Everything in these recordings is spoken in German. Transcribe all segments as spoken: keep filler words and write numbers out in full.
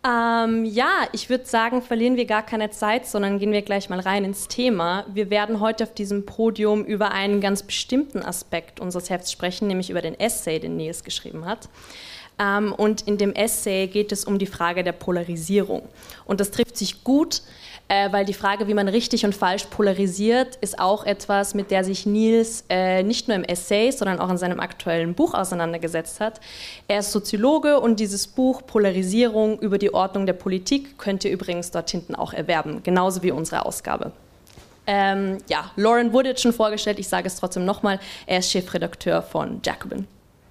Ähm, ja, ich würde sagen, verlieren wir gar keine Zeit, sondern gehen wir gleich mal rein ins Thema. Wir werden heute auf diesem Podium über einen ganz bestimmten Aspekt unseres Hefts sprechen, nämlich über den Essay, den Niels geschrieben hat. Ähm, und in dem Essay geht es um die Frage der Polarisierung. Und das trifft sich gut, äh, weil die Frage, wie man richtig und falsch polarisiert, ist auch etwas, mit der sich Niels äh, nicht nur im Essay, sondern auch in seinem aktuellen Buch auseinandergesetzt hat. Er ist Soziologe und dieses Buch Polarisierung über die Ordnung der Politik könnt ihr übrigens dort hinten auch erwerben, genauso wie unsere Ausgabe. Ähm, ja, Lauren wurde jetzt schon vorgestellt, ich sage es trotzdem nochmal, er ist Chefredakteur von Jacobin.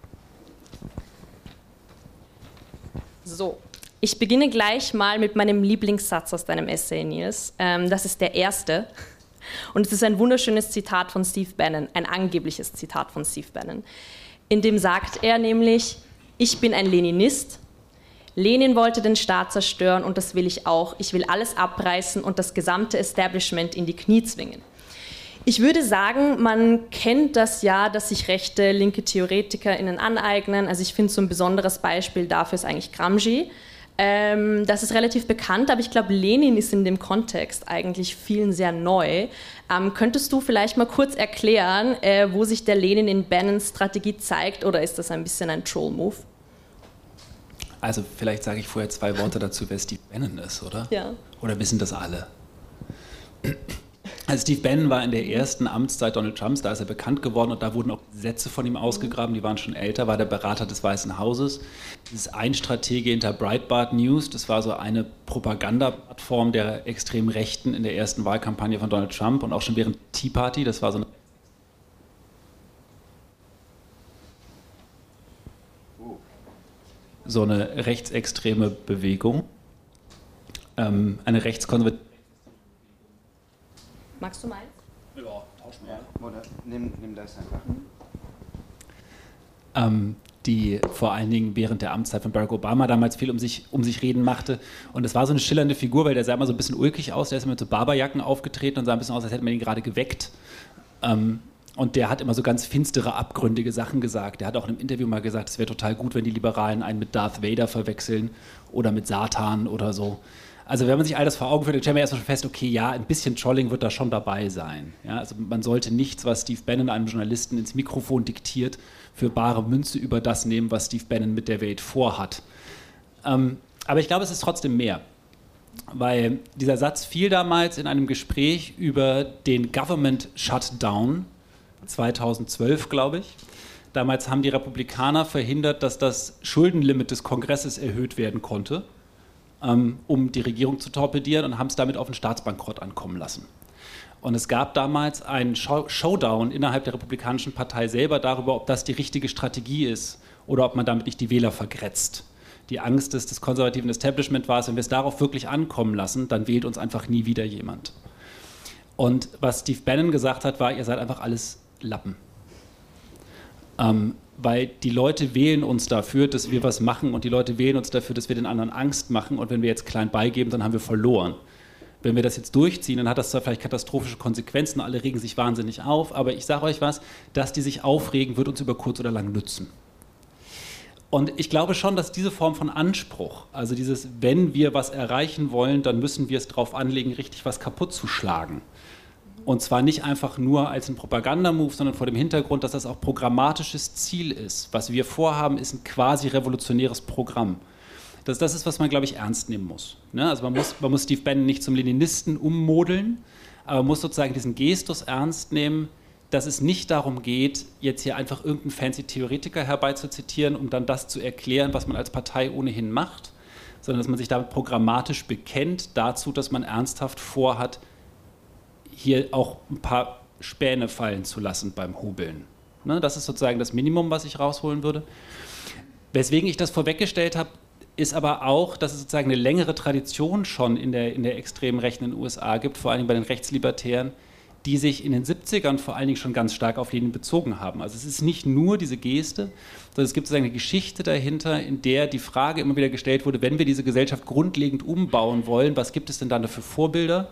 So, ich beginne gleich mal mit meinem Lieblingssatz aus deinem Essay, Niels. Ähm, das ist der erste. Und es ist ein wunderschönes Zitat von Steve Bannon, ein angebliches Zitat von Steve Bannon. In dem sagt er nämlich, ich bin ein Leninist. Lenin wollte den Staat zerstören und das will ich auch. Ich will alles abreißen und das gesamte Establishment in die Knie zwingen. Ich würde sagen, man kennt das ja, dass sich rechte, linke TheoretikerInnen aneignen. Also ich finde so ein besonderes Beispiel dafür ist eigentlich Gramsci. Ähm, das ist relativ bekannt, aber ich glaube, Lenin ist in dem Kontext eigentlich vielen sehr neu. Ähm, könntest du vielleicht mal kurz erklären, äh, wo sich der Lenin in Bannons Strategie zeigt, oder ist das ein bisschen ein Troll-Move? Also vielleicht sage ich vorher zwei Worte dazu, wer Steve Bannon ist, oder? Ja. Oder wissen das alle? Also Steve Bannon war in der ersten Amtszeit Donald Trumps, da ist er bekannt geworden und da wurden auch Sätze von ihm ausgegraben, die waren schon älter, war der Berater des Weißen Hauses. Das ist ein Stratege hinter Breitbart News, das war so eine Propagandaplattform der extrem Rechten in der ersten Wahlkampagne von Donald Trump und auch schon während Tea Party, das war so eine so eine rechtsextreme Bewegung, ähm, eine rechtskonservative. Magst du meins? Ja, tausch mal. Ja, oder nimm, nimm das einfach. Ähm, die vor allen Dingen während der Amtszeit von Barack Obama damals viel um sich, um sich reden machte. Und es war so eine schillernde Figur, weil der sah immer so ein bisschen ulkig aus. Der ist immer mit so Barberjacken aufgetreten und sah ein bisschen aus, als hätte man ihn gerade geweckt. Ähm, und der hat immer so ganz finstere, abgründige Sachen gesagt. Der hat auch in einem Interview mal gesagt, es wäre total gut, wenn die Liberalen einen mit Darth Vader verwechseln oder mit Satan oder so. Also wenn man sich all das vor Augen führt, dann stellen wir erstmal schon fest, okay, ja, ein bisschen Trolling wird da schon dabei sein. Ja, also man sollte nichts, was Steve Bannon einem Journalisten ins Mikrofon diktiert, für bare Münze über das nehmen, was Steve Bannon mit der Welt vorhat. Ähm, aber ich glaube, es ist trotzdem mehr. Weil dieser Satz fiel damals in einem Gespräch über den Government Shutdown, zweitausendzwölf, glaube ich. Damals haben die Republikaner verhindert, dass das Schuldenlimit des Kongresses erhöht werden konnte, um die Regierung zu torpedieren und haben es damit auf den Staatsbankrott ankommen lassen. Und es gab damals einen Showdown innerhalb der Republikanischen Partei selber darüber, ob das die richtige Strategie ist oder ob man damit nicht die Wähler vergrätzt. Die Angst des, des konservativen Establishment war es, wenn wir es darauf wirklich ankommen lassen, dann wählt uns einfach nie wieder jemand. Und was Steve Bannon gesagt hat, war, ihr seid einfach alles Lappen. Ähm, weil die Leute wählen uns dafür, dass wir was machen und die Leute wählen uns dafür, dass wir den anderen Angst machen und wenn wir jetzt klein beigeben, dann haben wir verloren. Wenn wir das jetzt durchziehen, dann hat das zwar vielleicht katastrophische Konsequenzen, alle regen sich wahnsinnig auf, aber ich sage euch was, dass die sich aufregen, wird uns über kurz oder lang nützen. Und ich glaube schon, dass diese Form von Anspruch, also dieses, wenn wir was erreichen wollen, dann müssen wir es darauf anlegen, richtig was kaputt zu schlagen. Und zwar nicht einfach nur als ein Propagandamove, sondern vor dem Hintergrund, dass das auch programmatisches Ziel ist. Was wir vorhaben, ist ein quasi revolutionäres Programm. Das, das ist, was man, glaube ich, ernst nehmen muss. Ne? Also man muss, man muss Steve Bannon nicht zum Leninisten ummodeln, aber man muss sozusagen diesen Gestus ernst nehmen, dass es nicht darum geht, jetzt hier einfach irgendeinen fancy Theoretiker herbeizuzitieren, um dann das zu erklären, was man als Partei ohnehin macht, sondern dass man sich damit programmatisch bekennt dazu, dass man ernsthaft vorhat, hier auch ein paar Späne fallen zu lassen beim Hobeln. Ne, das ist sozusagen das Minimum, was ich rausholen würde. Weswegen ich das vorweggestellt habe, ist aber auch, dass es sozusagen eine längere Tradition schon in der, in der extremen Rechten in den U S A gibt, vor allem bei den Rechtslibertären, die sich in den siebzigern vor allen Dingen schon ganz stark auf Lenin bezogen haben. Also es ist nicht nur diese Geste, sondern es gibt sozusagen eine Geschichte dahinter, in der die Frage immer wieder gestellt wurde, wenn wir diese Gesellschaft grundlegend umbauen wollen, was gibt es denn dann da für Vorbilder?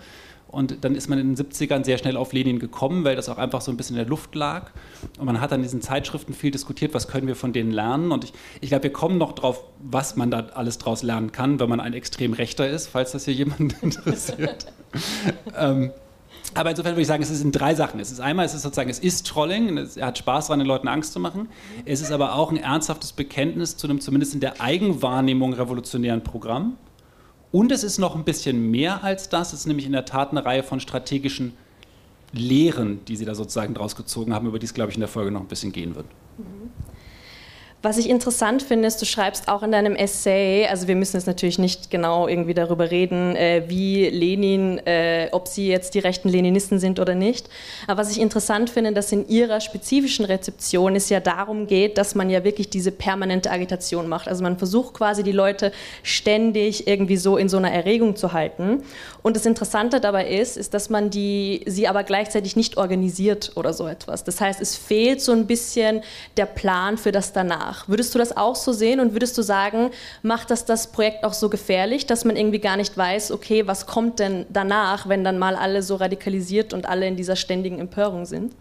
Und dann ist man in den siebzigern sehr schnell auf Lenin gekommen, weil das auch einfach so ein bisschen in der Luft lag. Und man hat dann in diesen Zeitschriften viel diskutiert, was können wir von denen lernen. Und ich, ich glaube, wir kommen noch drauf, was man da alles draus lernen kann, wenn man ein extrem Rechter ist, falls das hier jemand interessiert. ähm, aber insofern würde ich sagen, es ist in drei Sachen. Es ist einmal, es ist sozusagen, es ist Trolling, es, er hat Spaß daran, den Leuten Angst zu machen. Es ist aber auch ein ernsthaftes Bekenntnis zu einem zumindest in der Eigenwahrnehmung revolutionären Programm. Und es ist noch ein bisschen mehr als das. Es ist nämlich in der Tat eine Reihe von strategischen Lehren, die sie da sozusagen draus gezogen haben, über die es, glaube ich, in der Folge noch ein bisschen gehen wird. Mhm. Was ich interessant finde, ist, du schreibst auch in deinem Essay, also wir müssen jetzt natürlich nicht genau irgendwie darüber reden, äh, wie Lenin, äh, ob sie jetzt die rechten Leninisten sind oder nicht, aber was ich interessant finde, dass in ihrer spezifischen Rezeption es ja darum geht, dass man ja wirklich diese permanente Agitation macht. Also man versucht quasi die Leute ständig irgendwie so in so einer Erregung zu halten. Und das Interessante dabei ist, ist, dass man die, sie aber gleichzeitig nicht organisiert oder so etwas. Das heißt, es fehlt so ein bisschen der Plan für das danach. Würdest du das auch so sehen und würdest du sagen, macht das das Projekt auch so gefährlich, dass man irgendwie gar nicht weiß, okay, was kommt denn danach, wenn dann mal alle so radikalisiert und alle in dieser ständigen Empörung sind?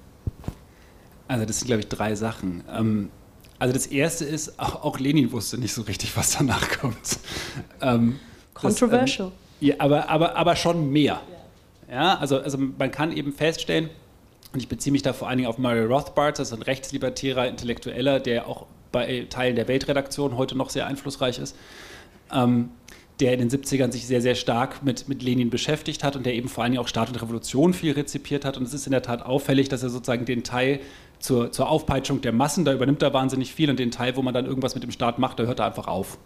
Also das sind, glaube ich, drei Sachen. Ähm, also das erste ist, auch, auch Lenin wusste nicht so richtig, was danach kommt. Ähm, Controversial. Das, ähm, ja, aber, aber, aber schon mehr. Ja, also, also man kann eben feststellen, und ich beziehe mich da vor allen Dingen auf Murray Rothbard, das ist ein rechtslibertärer Intellektueller, der auch bei Teilen der Weltredaktion heute noch sehr einflussreich ist, ähm, der in den siebzigern sich sehr, sehr stark mit, mit Lenin beschäftigt hat und der eben vor allen Dingen auch Staat und Revolution viel rezipiert hat. Und es ist in der Tat auffällig, dass er sozusagen den Teil zur, zur Aufpeitschung der Massen, da übernimmt er wahnsinnig viel, und den Teil, wo man dann irgendwas mit dem Staat macht, da hört er einfach auf.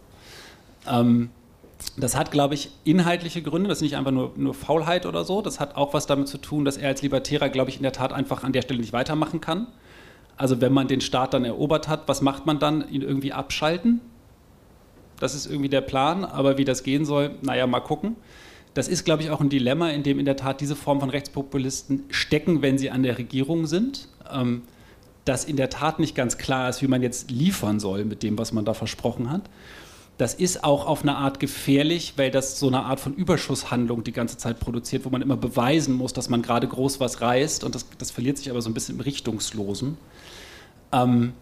Ähm, Das hat, glaube ich, inhaltliche Gründe, das ist nicht einfach nur, nur Faulheit oder so, das hat auch was damit zu tun, dass er als Libertärer, glaube ich, in der Tat einfach an der Stelle nicht weitermachen kann. Also wenn man den Staat dann erobert hat, was macht man dann? Ihn irgendwie abschalten? Das ist irgendwie der Plan, aber wie das gehen soll, naja, mal gucken. Das ist, glaube ich, auch ein Dilemma, in dem in der Tat diese Form von Rechtspopulisten stecken, wenn sie an der Regierung sind. Ähm, dass in der Tat nicht ganz klar ist, wie man jetzt liefern soll mit dem, was man da versprochen hat. Das ist auch auf eine Art gefährlich, weil das so eine Art von Überschusshandlung die ganze Zeit produziert, wo man immer beweisen muss, dass man gerade groß was reißt, und das, das verliert sich aber so ein bisschen im Richtungslosen. Ähm,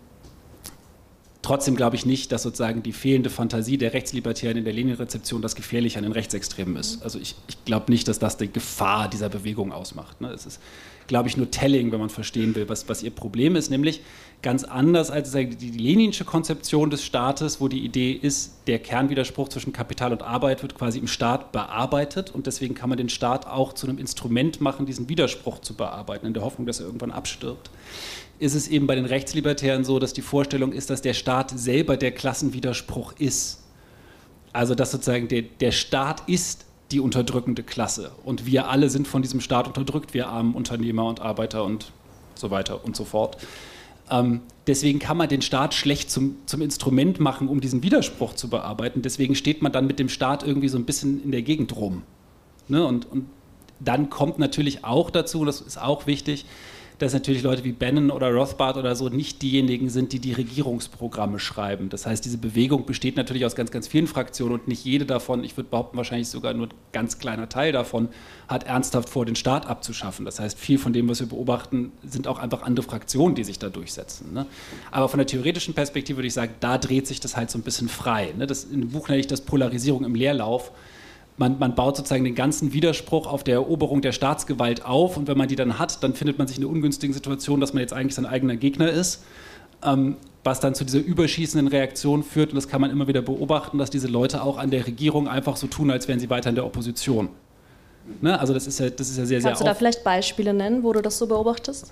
trotzdem glaube ich nicht, dass sozusagen die fehlende Fantasie der Rechtslibertären in der Lenin-Rezeption das Gefährliche an den Rechtsextremen ist. Also ich, ich glaube nicht, dass das die Gefahr dieser Bewegung ausmacht. Ne? Es ist, glaube ich, nur telling, wenn man verstehen will, was, was ihr Problem ist, nämlich ganz anders als die, die leninsche Konzeption des Staates, wo die Idee ist, der Kernwiderspruch zwischen Kapital und Arbeit wird quasi im Staat bearbeitet, und deswegen kann man den Staat auch zu einem Instrument machen, diesen Widerspruch zu bearbeiten, in der Hoffnung, dass er irgendwann abstirbt. Ist es eben bei den Rechtslibertären so, dass die Vorstellung ist, dass der Staat selber der Klassenwiderspruch ist. Also dass sozusagen der, der Staat ist die unterdrückende Klasse und wir alle sind von diesem Staat unterdrückt, wir armen Unternehmer und Arbeiter und so weiter und so fort. Ähm, deswegen kann man den Staat schlecht zum, zum Instrument machen, um diesen Widerspruch zu bearbeiten. Deswegen steht man dann mit dem Staat irgendwie so ein bisschen in der Gegend rum. Ne? Und, und dann kommt natürlich auch dazu, das ist auch wichtig, dass natürlich Leute wie Bannon oder Rothbard oder so nicht diejenigen sind, die die Regierungsprogramme schreiben. Das heißt, diese Bewegung besteht natürlich aus ganz, ganz vielen Fraktionen und nicht jede davon, ich würde behaupten, wahrscheinlich sogar nur ein ganz kleiner Teil davon, hat ernsthaft vor, den Staat abzuschaffen. Das heißt, viel von dem, was wir beobachten, sind auch einfach andere Fraktionen, die sich da durchsetzen. Ne? Aber von der theoretischen Perspektive würde ich sagen, da dreht sich das halt so ein bisschen frei. Ne? Das, in dem Buch nenne ich das Polarisierung im Leerlauf. Man, man baut sozusagen den ganzen Widerspruch auf der Eroberung der Staatsgewalt auf, und wenn man die dann hat, dann findet man sich in einer ungünstigen Situation, dass man jetzt eigentlich sein eigener Gegner ist, ähm, was dann zu dieser überschießenden Reaktion führt, und das kann man immer wieder beobachten, dass diese Leute auch an der Regierung einfach so tun, als wären sie weiter in der Opposition. Ne? Also das ist ja, das ist ja sehr, sehr... Kannst du da vielleicht Beispiele nennen, wo du das so beobachtest?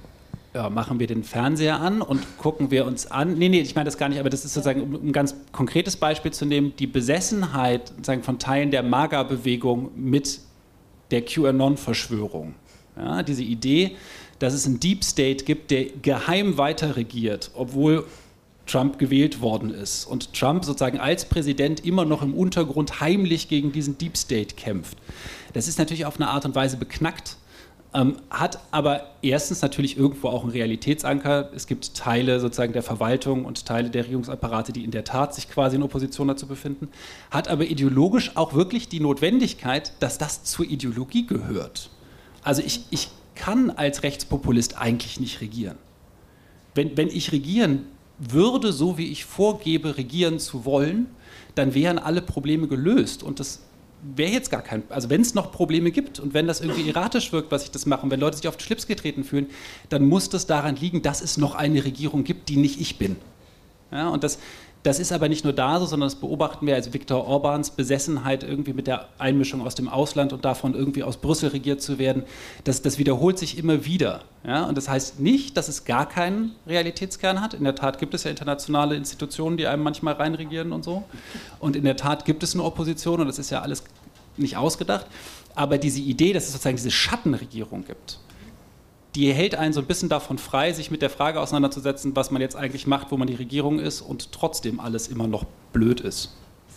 Ja, machen wir den Fernseher an und gucken wir uns an. Nee, nee, ich meine das gar nicht, aber das ist sozusagen, um ein ganz konkretes Beispiel zu nehmen, die Besessenheit sozusagen von Teilen der MAGA-Bewegung mit der QAnon-Verschwörung. Ja, diese Idee, dass es einen Deep State gibt, der geheim weiter regiert, obwohl Trump gewählt worden ist. Und Trump sozusagen als Präsident immer noch im Untergrund heimlich gegen diesen Deep State kämpft. Das ist natürlich auf eine Art und Weise beknackt. Ähm, hat aber erstens natürlich irgendwo auch einen Realitätsanker. Es gibt Teile sozusagen der Verwaltung und Teile der Regierungsapparate, die in der Tat sich quasi in Opposition dazu befinden, hat aber ideologisch auch wirklich die Notwendigkeit, dass das zur Ideologie gehört. Also ich, ich kann als Rechtspopulist eigentlich nicht regieren. Wenn, wenn ich regieren würde, so wie ich vorgebe, regieren zu wollen, dann wären alle Probleme gelöst und das wäre jetzt gar kein, also wenn es noch Probleme gibt und wenn das irgendwie erratisch wirkt, was ich das mache, und wenn Leute sich auf den Schlips getreten fühlen, dann muss das daran liegen, dass es noch eine Regierung gibt, die nicht ich bin. Ja, und das, das ist aber nicht nur da so, sondern das beobachten wir als Viktor Orbáns Besessenheit irgendwie mit der Einmischung aus dem Ausland und davon irgendwie aus Brüssel regiert zu werden. Das, das wiederholt sich immer wieder. Ja, und das heißt nicht, dass es gar keinen Realitätskern hat. In der Tat gibt es ja internationale Institutionen, die einem manchmal reinregieren und so. Und in der Tat gibt es eine Opposition und das ist ja alles nicht ausgedacht. Aber diese Idee, dass es sozusagen diese Schattenregierung gibt, die hält einen so ein bisschen davon frei, sich mit der Frage auseinanderzusetzen, was man jetzt eigentlich macht, wo man die Regierung ist und trotzdem alles immer noch blöd ist.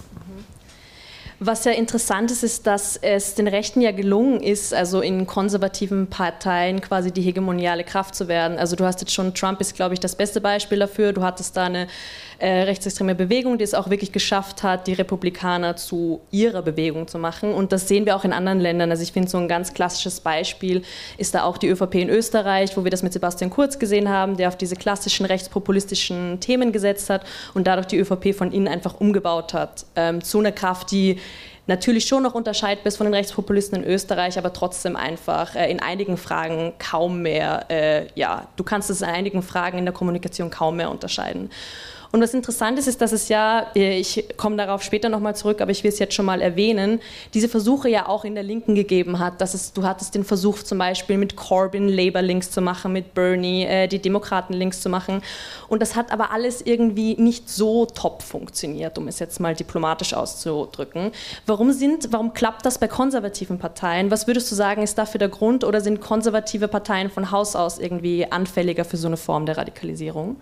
Was ja interessant ist, ist, dass es den Rechten ja gelungen ist, also in konservativen Parteien quasi die hegemoniale Kraft zu werden. Also du hast jetzt schon, Trump ist, glaube ich, das beste Beispiel dafür. Du hattest da eine äh, rechtsextreme Bewegung, die es auch wirklich geschafft hat, die Republikaner zu ihrer Bewegung zu machen. Und das sehen wir auch in anderen Ländern. Also ich finde, so ein ganz klassisches Beispiel ist da auch die ÖVP in Österreich, wo wir das mit Sebastian Kurz gesehen haben, der auf diese klassischen rechtspopulistischen Themen gesetzt hat und dadurch die ÖVP von innen einfach umgebaut hat ähm, zu einer Kraft, die natürlich schon noch unterscheidbar ist von den Rechtspopulisten in Österreich, aber trotzdem einfach äh, in einigen Fragen kaum mehr, äh, ja, du kannst es in einigen Fragen in der Kommunikation kaum mehr unterscheiden. Und was interessant ist, ist, dass es ja, ich komme darauf später nochmal zurück, aber ich will es jetzt schon mal erwähnen, diese Versuche ja auch in der Linken gegeben hat. Dass es, du hattest den Versuch zum Beispiel mit Corbyn Labour-Links zu machen, mit Bernie äh, die Demokraten-Links zu machen. Und das hat aber alles irgendwie nicht so top funktioniert, um es jetzt mal diplomatisch auszudrücken. Warum, sind, warum klappt das bei konservativen Parteien? Was würdest du sagen, ist dafür der Grund? Oder sind konservative Parteien von Haus aus irgendwie anfälliger für so eine Form der Radikalisierung?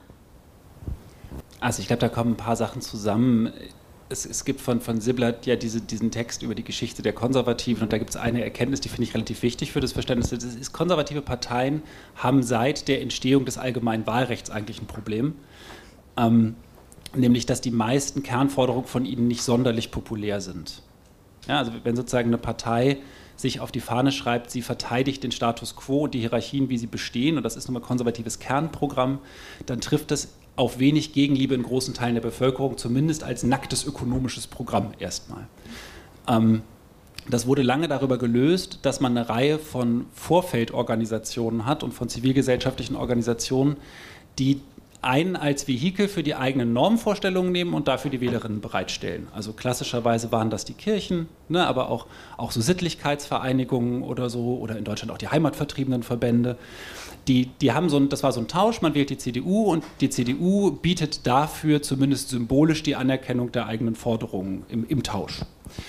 Also ich glaube, da kommen ein paar Sachen zusammen. Es, es gibt von, von Ziblatt ja diese, diesen Text über die Geschichte der Konservativen und da gibt es eine Erkenntnis, die finde ich relativ wichtig für das Verständnis. Das ist, konservative Parteien haben seit der Entstehung des allgemeinen Wahlrechts eigentlich ein Problem, ähm, nämlich dass die meisten Kernforderungen von ihnen nicht sonderlich populär sind. Ja, also wenn sozusagen eine Partei sich auf die Fahne schreibt, sie verteidigt den Status quo und die Hierarchien, wie sie bestehen, und das ist nun mal konservatives Kernprogramm, dann trifft das auf wenig Gegenliebe in großen Teilen der Bevölkerung, zumindest als nacktes ökonomisches Programm erstmal. Ähm, das wurde lange darüber gelöst, dass man eine Reihe von Vorfeldorganisationen hat und von zivilgesellschaftlichen Organisationen, die einen als Vehikel für die eigenen Normvorstellungen nehmen und dafür die Wählerinnen bereitstellen. Also klassischerweise waren das die Kirchen, ne, aber auch, auch so Sittlichkeitsvereinigungen oder so, oder in Deutschland auch die Heimatvertriebenenverbände. Die, die haben so ein, das war so ein Tausch, man wählt die C D U und die C D U bietet dafür zumindest symbolisch die Anerkennung der eigenen Forderungen im, im Tausch.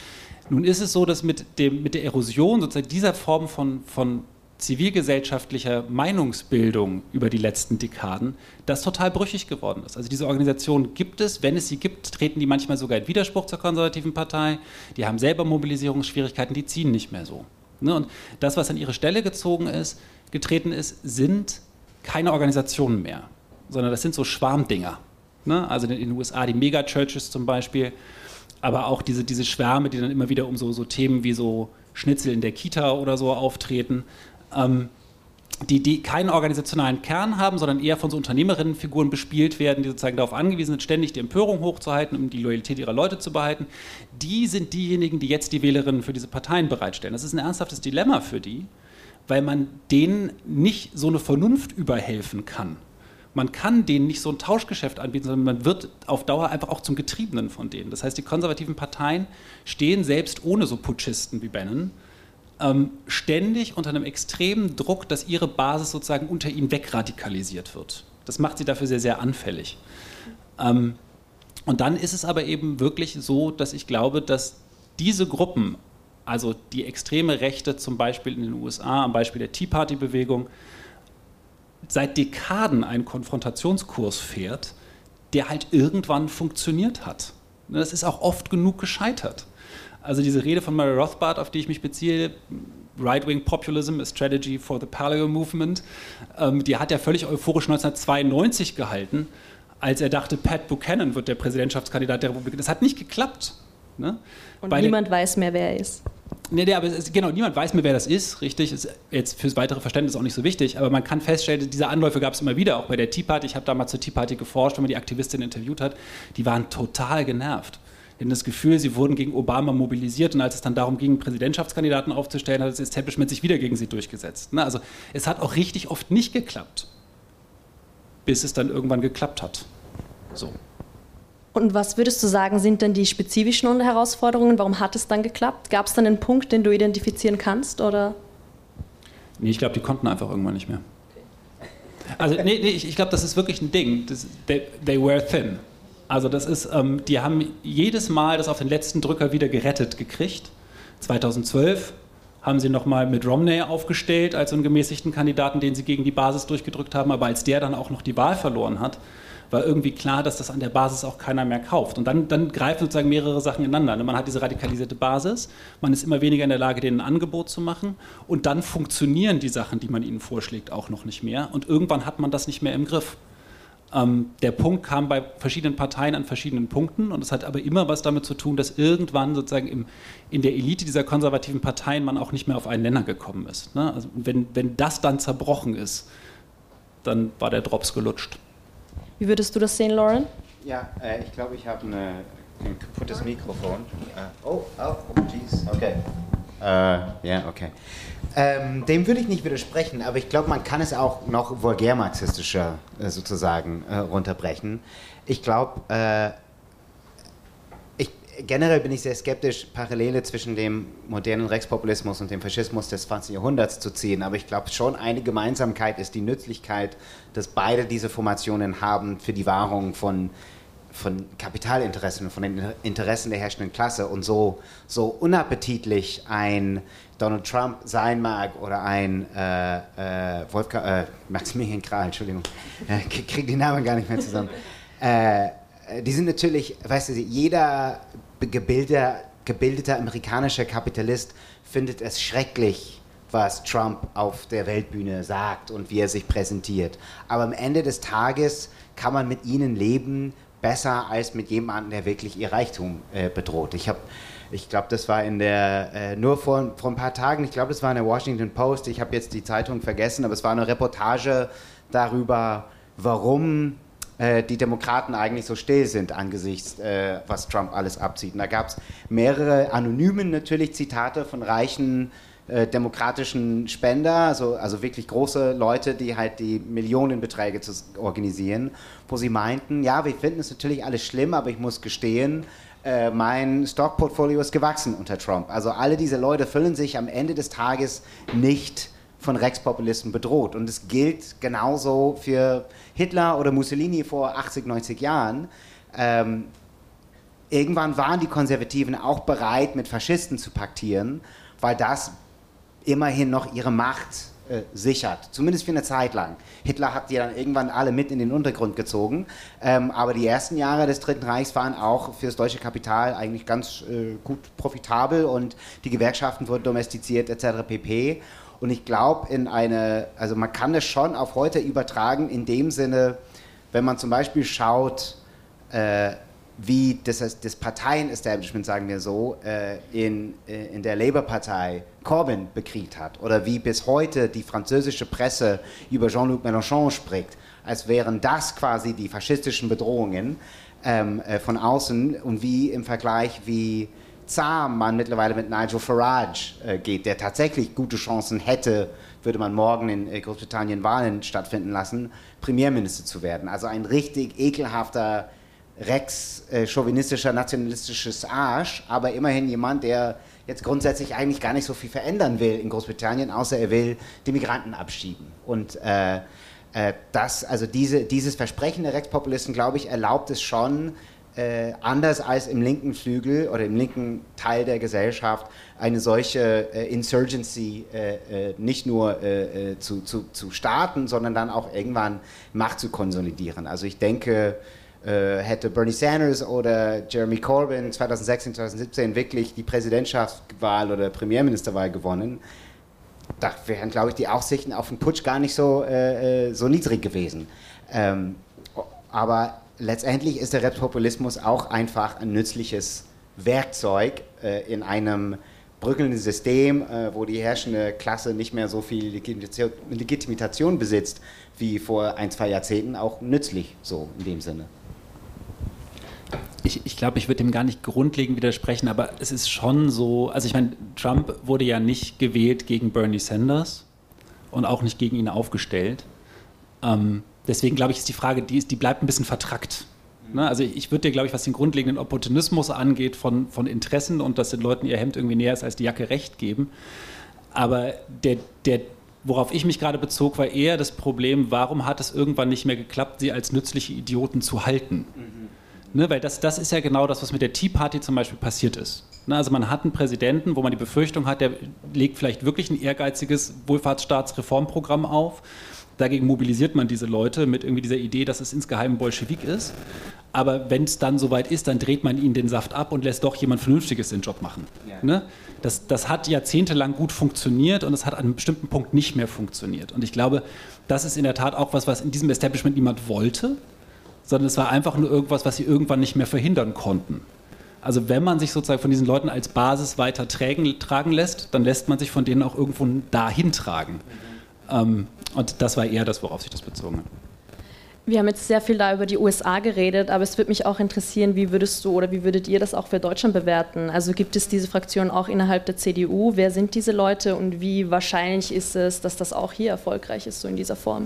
Nun ist es so, dass mit, dem, mit der Erosion sozusagen dieser Form von, von zivilgesellschaftlicher Meinungsbildung über die letzten Dekaden, das total brüchig geworden ist. Also diese Organisation gibt es, wenn es sie gibt, treten die manchmal sogar in Widerspruch zur konservativen Partei, die haben selber Mobilisierungsschwierigkeiten, die ziehen nicht mehr so. Ne? Und das, was an ihre Stelle gezogen ist, getreten ist, sind keine Organisationen mehr, sondern das sind so Schwarmdinger. Ne? Also in den U S A die Megachurches zum Beispiel, aber auch diese, diese Schwärme, die dann immer wieder um so, so Themen wie so Schnitzel in der Kita oder so auftreten, ähm, die, die keinen organisationalen Kern haben, sondern eher von so Unternehmerinnenfiguren bespielt werden, die sozusagen darauf angewiesen sind, ständig die Empörung hochzuhalten, um die Loyalität ihrer Leute zu behalten. Die sind diejenigen, die jetzt die Wählerinnen für diese Parteien bereitstellen. Das ist ein ernsthaftes Dilemma für die, weil man denen nicht so eine Vernunft überhelfen kann. Man kann denen nicht so ein Tauschgeschäft anbieten, sondern man wird auf Dauer einfach auch zum Getriebenen von denen. Das heißt, die konservativen Parteien stehen selbst ohne so Putschisten wie Bannon ähm, ständig unter einem extremen Druck, dass ihre Basis sozusagen unter ihnen wegradikalisiert wird. Das macht sie dafür sehr, sehr anfällig. Ähm, und dann ist es aber eben wirklich so, dass ich glaube, dass diese Gruppen, also die extreme Rechte zum Beispiel in den U S A, am Beispiel der Tea Party-Bewegung, seit Dekaden einen Konfrontationskurs fährt, der halt irgendwann funktioniert hat. Das ist auch oft genug gescheitert. Also diese Rede von Murray Rothbard, auf die ich mich beziehe, Right-Wing Populism, a Strategy for the Paleo Movement. Ähm, die hat er völlig euphorisch neunzehnhundertzweiundneunzig gehalten, als er dachte, Pat Buchanan wird der Präsidentschaftskandidat der Republik. Das hat nicht geklappt. Ne? Und Bei niemand weiß mehr, wer er ist. Nee, nee, aber es ist, genau, niemand weiß mehr, wer das ist, richtig. Ist jetzt fürs weitere Verständnis auch nicht so wichtig, aber man kann feststellen, diese Anläufe gab es immer wieder, auch bei der Tea Party. Ich habe damals zur Tea Party geforscht, wenn man die Aktivistin interviewt hat, die waren total genervt. Die hatten das Gefühl, sie wurden gegen Obama mobilisiert und als es dann darum ging, Präsidentschaftskandidaten aufzustellen, hat das Establishment sich wieder gegen sie durchgesetzt. Ne? Also es hat auch richtig oft nicht geklappt, bis es dann irgendwann geklappt hat. So. Und was würdest du sagen, sind denn die spezifischen Herausforderungen? Warum hat es dann geklappt? Gab es dann einen Punkt, den du identifizieren kannst? Oder? Nee, ich glaube, die konnten einfach irgendwann nicht mehr. Also, nee, nee ich, ich glaube, das ist wirklich ein Ding. Das, they, they were thin. Also, das ist, ähm, die haben jedes Mal das auf den letzten Drücker wieder gerettet gekriegt. zweitausendzwölf haben sie nochmal mit Romney aufgestellt als einen gemäßigten Kandidaten, den sie gegen die Basis durchgedrückt haben. Aber als der dann auch noch die Wahl verloren hat, war irgendwie klar, dass das an der Basis auch keiner mehr kauft. Und dann, dann greifen sozusagen mehrere Sachen ineinander. Man hat diese radikalisierte Basis, man ist immer weniger in der Lage, denen ein Angebot zu machen und dann funktionieren die Sachen, die man ihnen vorschlägt, auch noch nicht mehr. Und irgendwann hat man das nicht mehr im Griff. Ähm, der Punkt kam bei verschiedenen Parteien an verschiedenen Punkten und es hat aber immer was damit zu tun, dass irgendwann sozusagen im, in der Elite dieser konservativen Parteien man auch nicht mehr auf einen Nenner gekommen ist. Ne? Also wenn, wenn das dann zerbrochen ist, dann war der Drops gelutscht. Wie würdest du das sehen, Lauren? Ja, äh, ich glaube, ich habe ein kaputtes Mikrofon. Äh, oh, oh, oh, jeez, okay. Äh, ja, okay. Ähm, dem würde ich nicht widersprechen, aber ich glaube, man kann es auch noch vulgär-marxistischer äh, sozusagen äh, runterbrechen. Ich glaube, äh, generell bin ich sehr skeptisch, Parallele zwischen dem modernen Rechtspopulismus und dem Faschismus des zwanzigsten Jahrhunderts zu ziehen. Aber ich glaube schon, eine Gemeinsamkeit ist die Nützlichkeit, dass beide diese Formationen haben für die Wahrung von, von Kapitalinteressen, von den Interessen der herrschenden Klasse. Und so, so unappetitlich ein Donald Trump sein mag oder ein äh, äh, Wolfgang, äh, Maximilian Krah, Entschuldigung, ich kriege die Namen gar nicht mehr zusammen. äh, Die sind natürlich, weißt du, jeder gebildeter, gebildeter amerikanischer Kapitalist findet es schrecklich, was Trump auf der Weltbühne sagt und wie er sich präsentiert. Aber am Ende des Tages kann man mit ihnen leben, besser als mit jemandem, der wirklich ihr Reichtum äh, bedroht. Ich habe, ich glaube, das war in der, äh, nur vor, vor ein paar Tagen, ich glaube, das war in der Washington Post, ich habe jetzt die Zeitung vergessen, aber es war eine Reportage darüber, warum die Demokraten eigentlich so still sind angesichts, äh, was Trump alles abzieht. Und da gab es mehrere anonymen natürlich Zitate von reichen äh, demokratischen Spender, also, also wirklich große Leute, die halt die Millionenbeträge zu organisieren, wo sie meinten, ja, wir finden es natürlich alles schlimm, aber ich muss gestehen, äh, mein Stockportfolio ist gewachsen unter Trump. Also alle diese Leute fühlen sich am Ende des Tages nicht von Rechtspopulisten bedroht. Und es gilt genauso für Hitler oder Mussolini vor achtzig, neunzig Jahren. Ähm, irgendwann waren die Konservativen auch bereit, mit Faschisten zu paktieren, weil das immerhin noch ihre Macht äh, sichert. Zumindest für eine Zeit lang. Hitler hat die dann irgendwann alle mit in den Untergrund gezogen. Ähm, aber die ersten Jahre des Dritten Reichs waren auch für das deutsche Kapital eigentlich ganz äh, gut profitabel und die Gewerkschaften wurden domestiziert et cetera pp. Und ich glaube, in eine, also man kann das schon auf heute übertragen, in dem Sinne, wenn man zum Beispiel schaut, äh, wie das, das Parteien-Establishment, sagen wir so, äh, in, in der Labour-Partei Corbyn bekriegt hat oder wie bis heute die französische Presse über Jean-Luc Mélenchon spricht, als wären das quasi die faschistischen Bedrohungen ähm, äh, von außen und wie im Vergleich wie zahm man mittlerweile mit Nigel Farage äh, geht, der tatsächlich gute Chancen hätte, würde man morgen in äh, Großbritannien Wahlen stattfinden lassen, Premierminister zu werden. Also ein richtig ekelhafter, rex-chauvinistischer, äh, nationalistisches Arsch, aber immerhin jemand, der jetzt grundsätzlich eigentlich gar nicht so viel verändern will in Großbritannien, außer er will die Migranten abschieben. Und äh, äh, das, also diese, dieses Versprechen der Rechtspopulisten, glaube ich, erlaubt es schon, Äh, anders als im linken Flügel oder im linken Teil der Gesellschaft eine solche äh, Insurgency äh, äh, nicht nur äh, äh, zu, zu, zu starten, sondern dann auch irgendwann Macht zu konsolidieren. Also ich denke, äh, hätte Bernie Sanders oder Jeremy Corbyn zweitausendsechzehn, zweitausendsiebzehn wirklich die Präsidentschaftswahl oder Premierministerwahl gewonnen, da wären, glaube ich, die Aussichten auf den Putsch gar nicht so, äh, so niedrig gewesen. Ähm, aber letztendlich ist der Rechtspopulismus auch einfach ein nützliches Werkzeug äh, in einem bröckelnden System, äh, wo die herrschende Klasse nicht mehr so viel Legitimation, Legitimation besitzt wie vor ein, zwei Jahrzehnten, auch nützlich so in dem Sinne. Ich, ich glaube, ich würde dem gar nicht grundlegend widersprechen, aber es ist schon so, also ich meine, Trump wurde ja nicht gewählt gegen Bernie Sanders und auch nicht gegen ihn aufgestellt. Ähm, deswegen glaube ich, ist die Frage, die, ist, die bleibt ein bisschen vertrackt. Ne? Also ich, ich würde dir, glaube ich, was den grundlegenden Opportunismus angeht von, von Interessen und dass den Leuten ihr Hemd irgendwie näher ist als die Jacke, recht geben. Aber der, der, worauf ich mich gerade bezog, war eher das Problem, warum hat es irgendwann nicht mehr geklappt, sie als nützliche Idioten zu halten? Mhm. Ne, weil das, das ist ja genau das, was mit der Tea Party zum Beispiel passiert ist. Ne, also man hat einen Präsidenten, wo man die Befürchtung hat, der legt vielleicht wirklich ein ehrgeiziges Wohlfahrtsstaatsreformprogramm auf. Dagegen mobilisiert man diese Leute mit irgendwie dieser Idee, dass es insgeheim Bolschewik ist. Aber wenn es dann soweit ist, dann dreht man ihnen den Saft ab und lässt doch jemand Vernünftiges den Job machen. Ja. Ne? Das, das hat jahrzehntelang gut funktioniert und es hat an einem bestimmten Punkt nicht mehr funktioniert. Und ich glaube, das ist in der Tat auch was, was in diesem Establishment niemand wollte, sondern es war einfach nur irgendwas, was sie irgendwann nicht mehr verhindern konnten. Also wenn man sich sozusagen von diesen Leuten als Basis weiter tragen, tragen lässt, dann lässt man sich von denen auch irgendwo dahin tragen. Mhm. Ähm, und das war eher das, worauf sich das bezogen hat. Wir haben jetzt sehr viel da über die U S A geredet, aber es würde mich auch interessieren, wie würdest du oder wie würdet ihr das auch für Deutschland bewerten? Also gibt es diese Fraktion auch innerhalb der C D U? Wer sind diese Leute und wie wahrscheinlich ist es, dass das auch hier erfolgreich ist, so in dieser Form?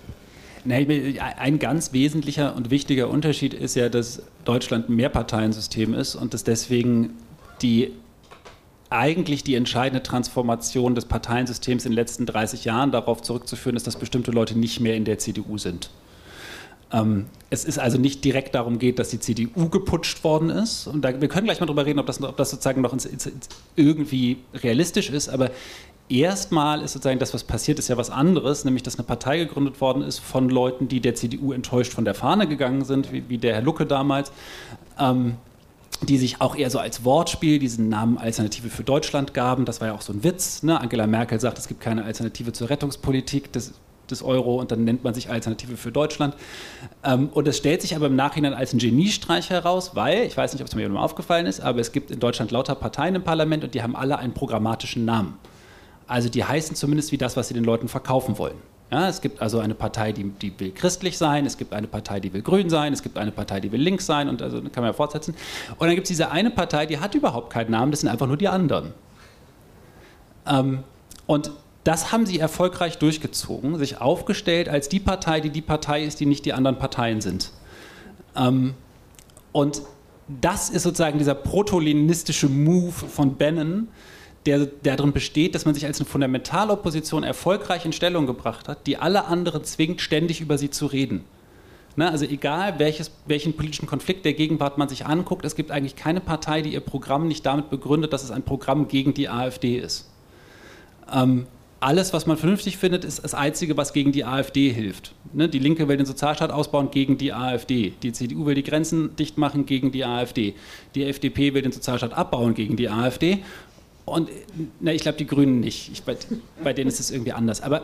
Ein ganz wesentlicher und wichtiger Unterschied ist ja, dass Deutschland ein Mehrparteiensystem ist und dass deswegen die eigentlich die entscheidende Transformation des Parteiensystems in den letzten dreißig Jahren darauf zurückzuführen ist, dass bestimmte Leute nicht mehr in der C D U sind. Ähm, es ist also nicht direkt darum geht, dass die C D U geputscht worden ist. Und da, wir können gleich mal darüber reden, ob das, ob das sozusagen noch ins, ins, irgendwie realistisch ist, aber erstmal ist sozusagen das, was passiert, ist ja was anderes, nämlich dass eine Partei gegründet worden ist von Leuten, die der C D U enttäuscht von der Fahne gegangen sind, wie, wie der Herr Lucke damals, ähm, die sich auch eher so als Wortspiel diesen Namen Alternative für Deutschland gaben. Das war ja auch so ein Witz. Ne? Angela Merkel sagt, es gibt keine Alternative zur Rettungspolitik des, des Euro und dann nennt man sich Alternative für Deutschland. Ähm, und es stellt sich aber im Nachhinein als ein Geniestreich heraus, weil, ich weiß nicht, ob es mir jemandem aufgefallen ist, aber es gibt in Deutschland lauter Parteien im Parlament und die haben alle einen programmatischen Namen. Also die heißen zumindest wie das, was sie den Leuten verkaufen wollen. Ja, es gibt also eine Partei, die, die will christlich sein, es gibt eine Partei, die will grün sein, es gibt eine Partei, die will links sein und also kann man ja fortsetzen. Und dann gibt es diese eine Partei, die hat überhaupt keinen Namen, das sind einfach nur die anderen. Ähm, und das haben sie erfolgreich durchgezogen, sich aufgestellt als die Partei, die die Partei ist, die nicht die anderen Parteien sind. Ähm, und das ist sozusagen dieser proto-leninistische Move von Bannon, der, der darin besteht, dass man sich als eine Fundamentalopposition erfolgreich in Stellung gebracht hat, die alle anderen zwingt, ständig über sie zu reden. Ne, also egal, welches, welchen politischen Konflikt der Gegenwart man sich anguckt, es gibt eigentlich keine Partei, die ihr Programm nicht damit begründet, dass es ein Programm gegen die AfD ist. Ähm, alles, was man vernünftig findet, ist das Einzige, was gegen die AfD hilft. Ne, die Linke will den Sozialstaat ausbauen gegen die AfD. Die C D U will die Grenzen dicht machen gegen die AfD. Die F D P will den Sozialstaat abbauen gegen die AfD. Und na, ich glaube, die Grünen nicht. Ich, bei, bei denen ist es irgendwie anders. Aber,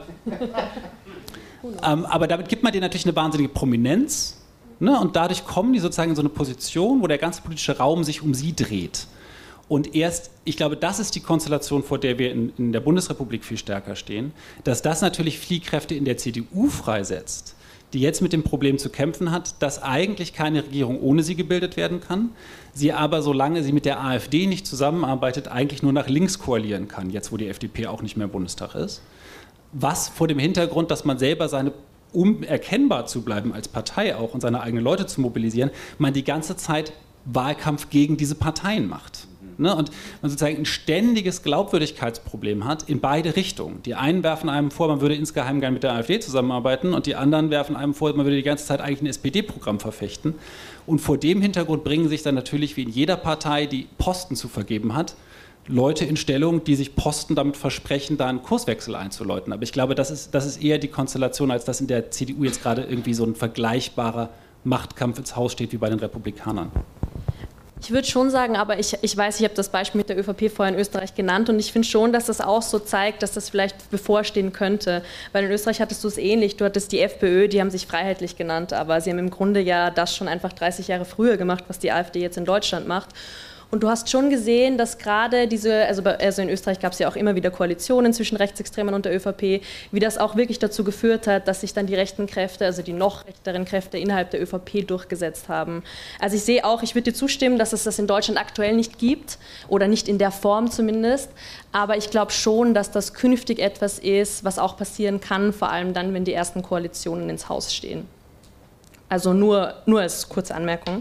ähm, aber damit gibt man denen natürlich eine wahnsinnige Prominenz. Ne? Und dadurch kommen die sozusagen in so eine Position, wo der ganze politische Raum sich um sie dreht. Und erst, ich glaube, das ist die Konstellation, vor der wir in, in der Bundesrepublik viel stärker stehen, dass das natürlich Fliehkräfte in der C D U freisetzt, die jetzt mit dem Problem zu kämpfen hat, dass eigentlich keine Regierung ohne sie gebildet werden kann, sie aber, solange sie mit der AfD nicht zusammenarbeitet, eigentlich nur nach links koalieren kann, jetzt wo die F D P auch nicht mehr im Bundestag ist. Was vor dem Hintergrund, dass man selber seine, um erkennbar zu bleiben als Partei auch und seine eigenen Leute zu mobilisieren, man die ganze Zeit Wahlkampf gegen diese Parteien macht. Ne, und man sozusagen ein ständiges Glaubwürdigkeitsproblem hat in beide Richtungen. Die einen werfen einem vor, man würde insgeheim gerne mit der AfD zusammenarbeiten und die anderen werfen einem vor, man würde die ganze Zeit eigentlich ein S P D-Programm verfechten. Und vor dem Hintergrund bringen sich dann natürlich, wie in jeder Partei, die Posten zu vergeben hat, Leute in Stellung, die sich Posten damit versprechen, da einen Kurswechsel einzuläuten. Aber ich glaube, das ist, das ist eher die Konstellation, als dass in der C D U jetzt gerade irgendwie so ein vergleichbarer Machtkampf ins Haus steht wie bei den Republikanern. Ich würde schon sagen, aber ich, ich weiß, ich habe das Beispiel mit der ÖVP vorher in Österreich genannt und ich finde schon, dass das auch so zeigt, dass das vielleicht bevorstehen könnte. Weil in Österreich hattest du es ähnlich, du hattest die FPÖ, die haben sich freiheitlich genannt, aber sie haben im Grunde ja das schon einfach dreißig Jahre früher gemacht, was die AfD jetzt in Deutschland macht. Und du hast schon gesehen, dass gerade diese, also, bei, also in Österreich gab es ja auch immer wieder Koalitionen zwischen Rechtsextremen und der ÖVP, wie das auch wirklich dazu geführt hat, dass sich dann die rechten Kräfte, also die noch rechteren Kräfte innerhalb der ÖVP durchgesetzt haben. Also ich sehe auch, ich würde dir zustimmen, dass es das in Deutschland aktuell nicht gibt oder nicht in der Form zumindest, aber ich glaube schon, dass das künftig etwas ist, was auch passieren kann, vor allem dann, wenn die ersten Koalitionen ins Haus stehen. Also nur, nur als kurze Anmerkung.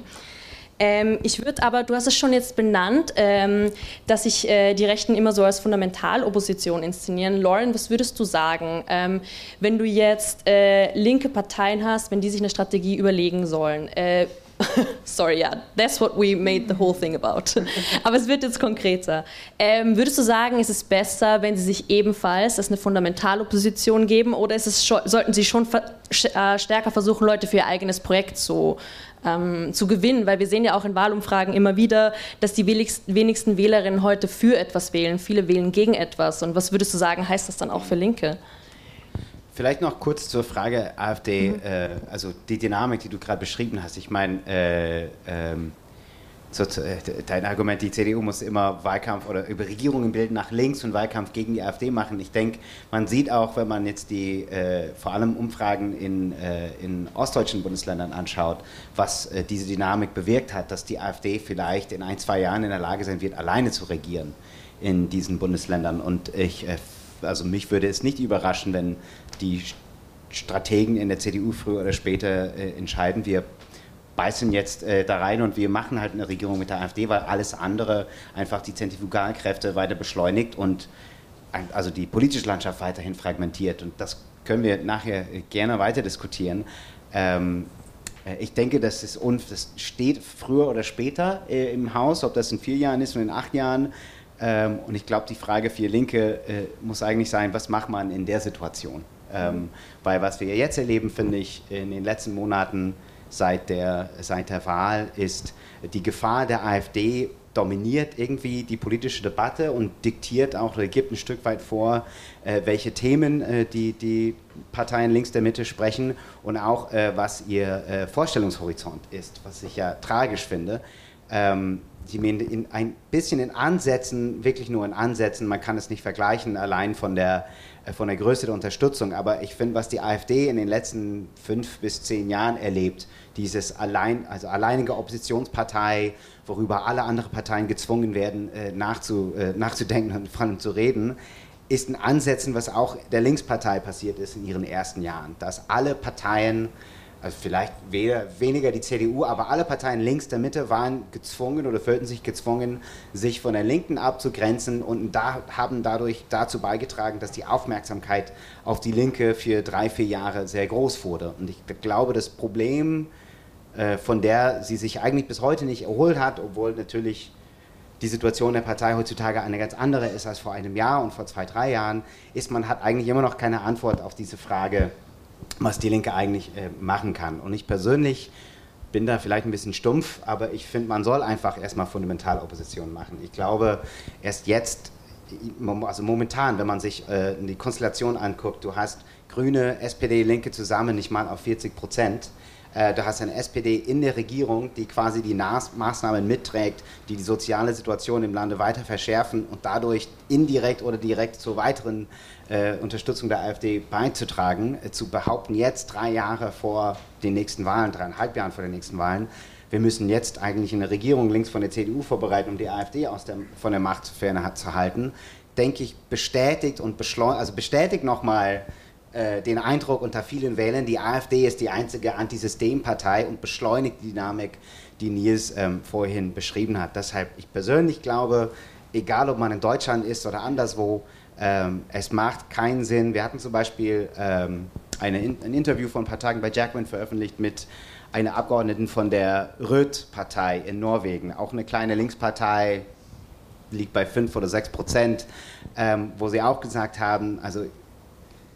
Ähm, ich würde aber, du hast es schon jetzt benannt, ähm, dass sich äh, die Rechten immer so als Fundamentalopposition inszenieren. Lauren, was würdest du sagen, ähm, wenn du jetzt äh, linke Parteien hast, wenn die sich eine Strategie überlegen sollen? Äh, sorry, ja, yeah, that's what we made the whole thing about. Aber es wird jetzt konkreter. Ähm, würdest du sagen, ist es besser, wenn sie sich ebenfalls als eine Fundamentalopposition geben, oder ist es schon, sollten sie schon ver äh, stärker versuchen, Leute für ihr eigenes Projekt zu Ähm, zu gewinnen, weil wir sehen ja auch in Wahlumfragen immer wieder, dass die wenigsten Wählerinnen heute für etwas wählen, viele wählen gegen etwas. Und was würdest du sagen, heißt das dann auch für Linke? Vielleicht noch kurz zur Frage AfD, mhm. äh, also die Dynamik, die du gerade beschrieben hast. Ich meine, äh, ähm, so, äh, dein Argument, die C D U muss immer Wahlkampf oder über Regierungen bilden nach links und Wahlkampf gegen die AfD machen. Ich denke, man sieht auch, wenn man jetzt die äh, vor allem Umfragen in, äh, in ostdeutschen Bundesländern anschaut, was äh, diese Dynamik bewirkt hat, dass die AfD vielleicht in ein, zwei Jahren in der Lage sein wird, alleine zu regieren in diesen Bundesländern. Und ich, äh, also mich würde es nicht überraschen, wenn die Strategen in der C D U früher oder später äh, entscheiden, wir beißen jetzt äh, da rein und wir machen halt eine Regierung mit der AfD, weil alles andere einfach die Zentrifugalkräfte weiter beschleunigt und ein, also die politische Landschaft weiterhin fragmentiert. Und das können wir nachher gerne weiter diskutieren. Ähm, äh, ich denke, das, ist un das steht früher oder später äh, im Haus, ob das in vier Jahren ist oder in acht Jahren. Ähm, und ich glaube, die Frage für Linke äh, muss eigentlich sein, was macht man in der Situation? Ähm, weil was wir jetzt erleben, finde ich, in den letzten Monaten Seit der, seit der Wahl ist die Gefahr der AfD dominiert irgendwie die politische Debatte und diktiert auch oder gibt ein Stück weit vor, äh, welche Themen äh, die, die Parteien links der Mitte sprechen und auch äh, was ihr äh, Vorstellungshorizont ist, was ich ja tragisch finde. Ähm, die in ein bisschen in Ansätzen, wirklich nur in Ansätzen, man kann es nicht vergleichen, allein von der, von der Größe der Unterstützung, aber ich finde, was die AfD in den letzten fünf bis zehn Jahren erlebt, dieses allein, also alleinige Oppositionspartei, worüber alle anderen Parteien gezwungen werden, nachzu, nachzudenken und von zu reden, ist ein Ansätzen, was auch der Linkspartei passiert ist in ihren ersten Jahren, dass alle Parteien, also vielleicht weder, weniger die C D U, aber alle Parteien links der Mitte waren gezwungen oder fühlten sich gezwungen, sich von der Linken abzugrenzen und da, haben dadurch dazu beigetragen, dass die Aufmerksamkeit auf die Linke für drei, vier Jahre sehr groß wurde. Und ich glaube, das Problem, äh, von der sie sich eigentlich bis heute nicht erholt hat, obwohl natürlich die Situation der Partei heutzutage eine ganz andere ist als vor einem Jahr und vor zwei, drei Jahren, ist, man hat eigentlich immer noch keine Antwort auf diese Frage, was die Linke eigentlich äh, machen kann. Und ich persönlich bin da vielleicht ein bisschen stumpf, aber ich finde, man soll einfach erstmal Fundamentalopposition machen. Ich glaube, erst jetzt, also momentan, wenn man sich äh, die Konstellation anguckt, du hast Grüne, S P D, Linke zusammen nicht mal auf vierzig Prozent. Äh, du hast eine S P D in der Regierung, die quasi die Nas Maßnahmen mitträgt, die die soziale Situation im Lande weiter verschärfen und dadurch indirekt oder direkt zur weiteren äh, Unterstützung der AfD beizutragen, äh, zu behaupten, jetzt drei Jahre vor den nächsten Wahlen, dreieinhalb Jahren vor den nächsten Wahlen, wir müssen jetzt eigentlich eine Regierung links von der C D U vorbereiten, um die AfD aus der, von der Macht zu halten, denke ich, bestätigt und beschleunigt, also bestätigt nochmal den Eindruck unter vielen Wählern, die AfD ist die einzige Antisystempartei und beschleunigt die Dynamik, die Nils ähm, vorhin beschrieben hat. Deshalb, ich persönlich glaube, egal ob man in Deutschland ist oder anderswo, ähm, es macht keinen Sinn. Wir hatten zum Beispiel ähm, eine, ein Interview vor ein paar Tagen bei Jackman veröffentlicht mit einer Abgeordneten von der Rødt-Partei in Norwegen, auch eine kleine Linkspartei, liegt bei fünf oder sechs Prozent, ähm, wo sie auch gesagt haben, also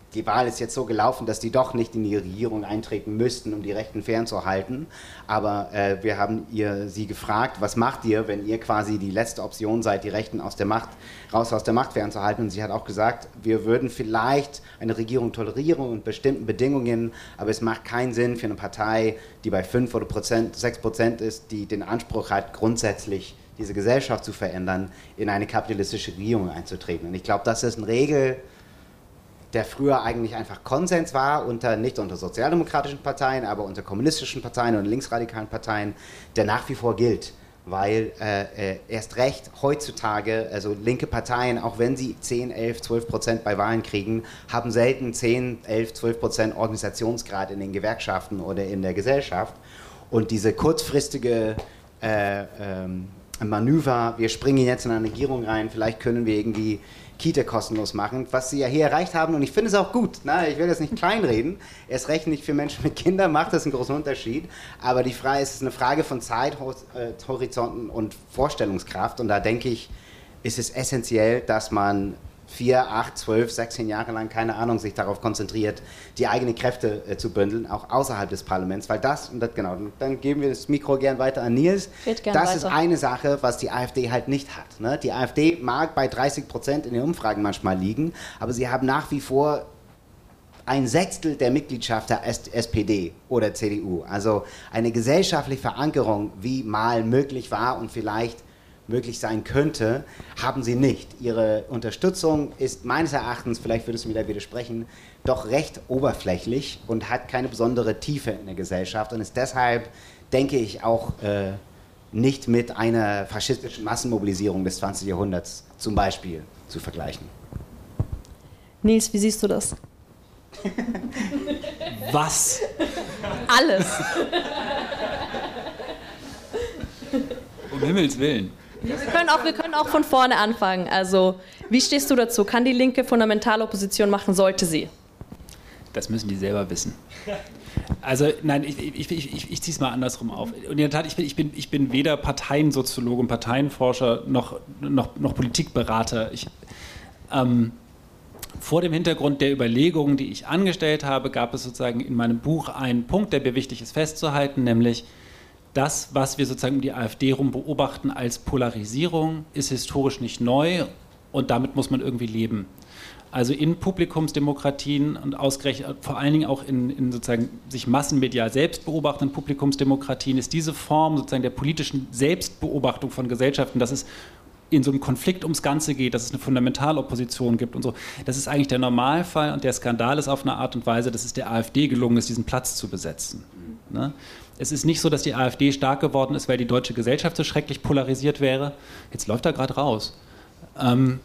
die Wahl ist jetzt so gelaufen, dass die doch nicht in die Regierung eintreten müssten, um die Rechten fernzuhalten. Aber äh, wir haben ihr, sie gefragt, was macht ihr, wenn ihr quasi die letzte Option seid, die Rechten aus der Macht, raus aus der Macht fernzuhalten? Und sie hat auch gesagt, wir würden vielleicht eine Regierung tolerieren unter bestimmten Bedingungen, aber es macht keinen Sinn für eine Partei, die bei fünf oder sechs Prozent ist, die den Anspruch hat, grundsätzlich diese Gesellschaft zu verändern, in eine kapitalistische Regierung einzutreten. Und ich glaube, das ist eine Regel, der früher eigentlich einfach Konsens war, unter, nicht unter sozialdemokratischen Parteien, aber unter kommunistischen Parteien und linksradikalen Parteien, der nach wie vor gilt. Weil äh, äh, erst recht heutzutage, also linke Parteien, auch wenn sie zehn, elf, zwölf Prozent bei Wahlen kriegen, haben selten zehn, elf, zwölf Prozent Organisationsgrad in den Gewerkschaften oder in der Gesellschaft. Und diese kurzfristige äh, ähm, Manöver, wir springen jetzt in eine Regierung rein, vielleicht können wir irgendwie Kita kostenlos machen, was sie ja hier erreicht haben, und ich finde es auch gut, ne? Ich will das nicht kleinreden, erst recht nicht für Menschen mit Kindern macht das einen großen Unterschied, aber die Frage ist, es ist eine Frage von Zeithorizonten und Vorstellungskraft, und da denke ich, ist es essentiell, dass man vier, acht, zwölf, sechzehn Jahre lang, keine Ahnung, sich darauf konzentriert, die eigenen Kräfte äh, zu bündeln, auch außerhalb des Parlaments, weil das, und das genau, dann geben wir das Mikro gern weiter an Nils. Das weiter. Ist eine Sache, was die AfD halt nicht hat. Ne? Die AfD mag bei dreißig Prozent in den Umfragen manchmal liegen, aber sie haben nach wie vor ein Sechstel der Mitgliedschaft der S P D oder C D U. Also eine gesellschaftliche Verankerung, wie mal möglich war und vielleicht möglich sein könnte, haben sie nicht. Ihre Unterstützung ist meines Erachtens, vielleicht würdest du mir da widersprechen, doch recht oberflächlich und hat keine besondere Tiefe in der Gesellschaft und ist deshalb, denke ich, auch äh, nicht mit einer faschistischen Massenmobilisierung des zwanzigsten Jahrhunderts zum Beispiel zu vergleichen. Nils, wie siehst du das? Was? Alles. Um Himmels Willen. Wir können, auch, wir können auch von vorne anfangen. Also, wie stehst du dazu? Kann die Linke Fundamentalopposition machen? Sollte sie? Das müssen die selber wissen. Also, nein, ich, ich, ich, ich, ich ziehe es mal andersrum auf. Und in der Tat, ich bin, ich bin, ich bin weder Parteiensoziologe und Parteienforscher noch, noch, noch Politikberater. Ich, ähm, vor dem Hintergrund der Überlegungen, die ich angestellt habe, gab es sozusagen in meinem Buch einen Punkt, der mir wichtig ist festzuhalten, nämlich das, was wir sozusagen um die AfD herum beobachten als Polarisierung, ist historisch nicht neu und damit muss man irgendwie leben. Also in Publikumsdemokratien und ausgerechnet vor allen Dingen auch in, in sozusagen sich massenmedial selbst beobachtenden Publikumsdemokratien ist diese Form sozusagen der politischen Selbstbeobachtung von Gesellschaften, dass es in so einem Konflikt ums Ganze geht, dass es eine Fundamentalopposition gibt und so. Das ist eigentlich der Normalfall und der Skandal ist auf eine Art und Weise, dass es der AfD gelungen ist, diesen Platz zu besetzen. Ne? Es ist nicht so, dass die AfD stark geworden ist, weil die deutsche Gesellschaft so schrecklich polarisiert wäre. Jetzt läuft er gerade raus. Ähm,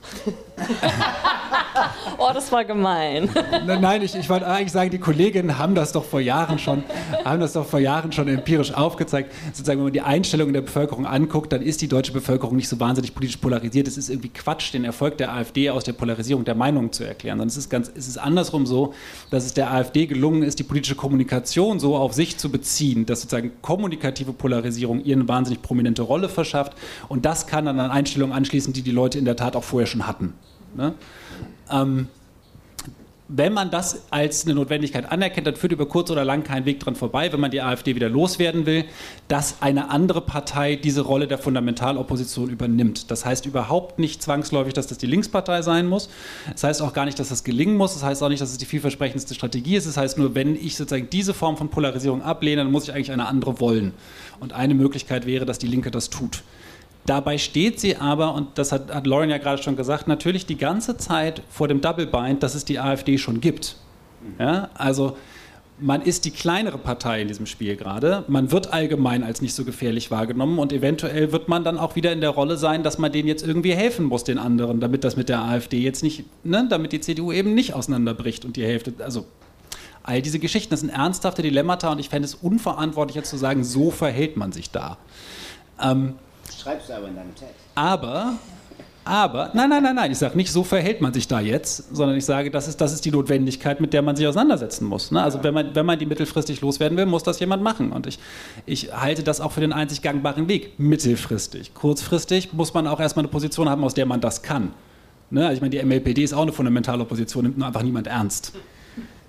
oh, das war gemein. Nein, ich, ich wollte eigentlich sagen, die Kolleginnen haben das doch vor Jahren schon, haben das doch vor Jahren schon empirisch aufgezeigt. Sozusagen, wenn man die Einstellung in der Bevölkerung anguckt, dann ist die deutsche Bevölkerung nicht so wahnsinnig politisch polarisiert. Es ist irgendwie Quatsch, den Erfolg der AfD aus der Polarisierung der Meinungen zu erklären. Sondern es ist ganz, es ist andersrum so, dass es der AfD gelungen ist, die politische Kommunikation so auf sich zu beziehen, dass sozusagen kommunikative Polarisierung ihr eine wahnsinnig prominente Rolle verschafft. Und das kann dann an Einstellungen anschließen, die die Leute in der Tat auch vorher schon hatten. Ne? Ähm, wenn man das als eine Notwendigkeit anerkennt, dann führt über kurz oder lang kein Weg dran vorbei, wenn man die AfD wieder loswerden will, dass eine andere Partei diese Rolle der Fundamentalopposition übernimmt. Das heißt überhaupt nicht zwangsläufig, dass das die Linkspartei sein muss. Das heißt auch gar nicht, dass das gelingen muss. Das heißt auch nicht, dass es die vielversprechendste Strategie ist. Das heißt nur, wenn ich sozusagen diese Form von Polarisierung ablehne, dann muss ich eigentlich eine andere wollen. Und eine Möglichkeit wäre, dass die Linke das tut. Dabei steht sie aber, und das hat, hat Lauren ja gerade schon gesagt, natürlich die ganze Zeit vor dem Double Bind, dass es die AfD schon gibt. Ja, also man ist die kleinere Partei in diesem Spiel gerade, man wird allgemein als nicht so gefährlich wahrgenommen und eventuell wird man dann auch wieder in der Rolle sein, dass man denen jetzt irgendwie helfen muss, den anderen, damit das mit der AfD jetzt nicht, ne, damit die C D U eben nicht auseinanderbricht und die Hälfte, also all diese Geschichten, das sind ernsthafte Dilemmata und ich fände es unverantwortlich jetzt zu sagen, so verhält man sich da. Ähm, Schreibst du aber in deinem Text. Aber, aber, nein, nein, nein, nein, ich sage nicht, so verhält man sich da jetzt, sondern ich sage, das ist, das ist die Notwendigkeit, mit der man sich auseinandersetzen muss. Ne? Also wenn man, wenn man die mittelfristig loswerden will, muss das jemand machen. Und ich, ich halte das auch für den einzig gangbaren Weg, mittelfristig. Kurzfristig muss man auch erstmal eine Position haben, aus der man das kann. Ne? Also ich meine, die M L P D ist auch eine Fundamentalopposition, nimmt nur einfach niemand ernst.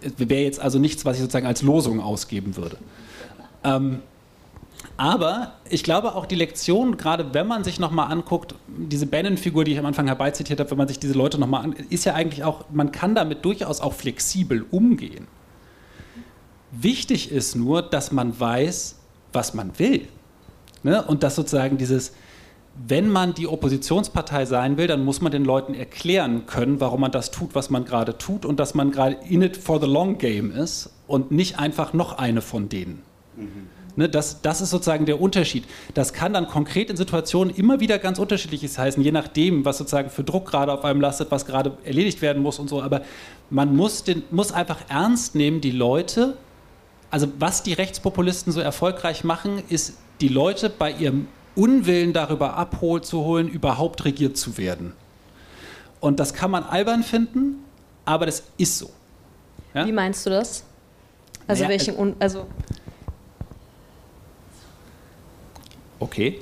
wäre jetzt also nichts, was ich sozusagen als Losung ausgeben würde. Ähm, aber ich glaube auch die Lektion, gerade wenn man sich nochmal anguckt, diese Bannon-Figur, die ich am Anfang herbeizitiert habe, wenn man sich diese Leute nochmal an, ist ja eigentlich auch, man kann damit durchaus auch flexibel umgehen. Wichtig ist nur, dass man weiß, was man will. Ne? Und dass sozusagen dieses, wenn man die Oppositionspartei sein will, dann muss man den Leuten erklären können, warum man das tut, was man gerade tut und dass man gerade in it for the long game ist und nicht einfach noch eine von denen. Mhm. Ne, das, das ist sozusagen der Unterschied. Das kann dann konkret in Situationen immer wieder ganz unterschiedliches heißen, je nachdem, was sozusagen für Druck gerade auf einem lastet, was gerade erledigt werden muss und so. Aber man muss, den, muss einfach ernst nehmen, die Leute, also was die Rechtspopulisten so erfolgreich machen, ist, die Leute bei ihrem Unwillen darüber abzuholen, überhaupt regiert zu werden. Und das kann man albern finden, aber das ist so. Ja? Wie meinst du das? Also naja, welchen... Un- also Okay.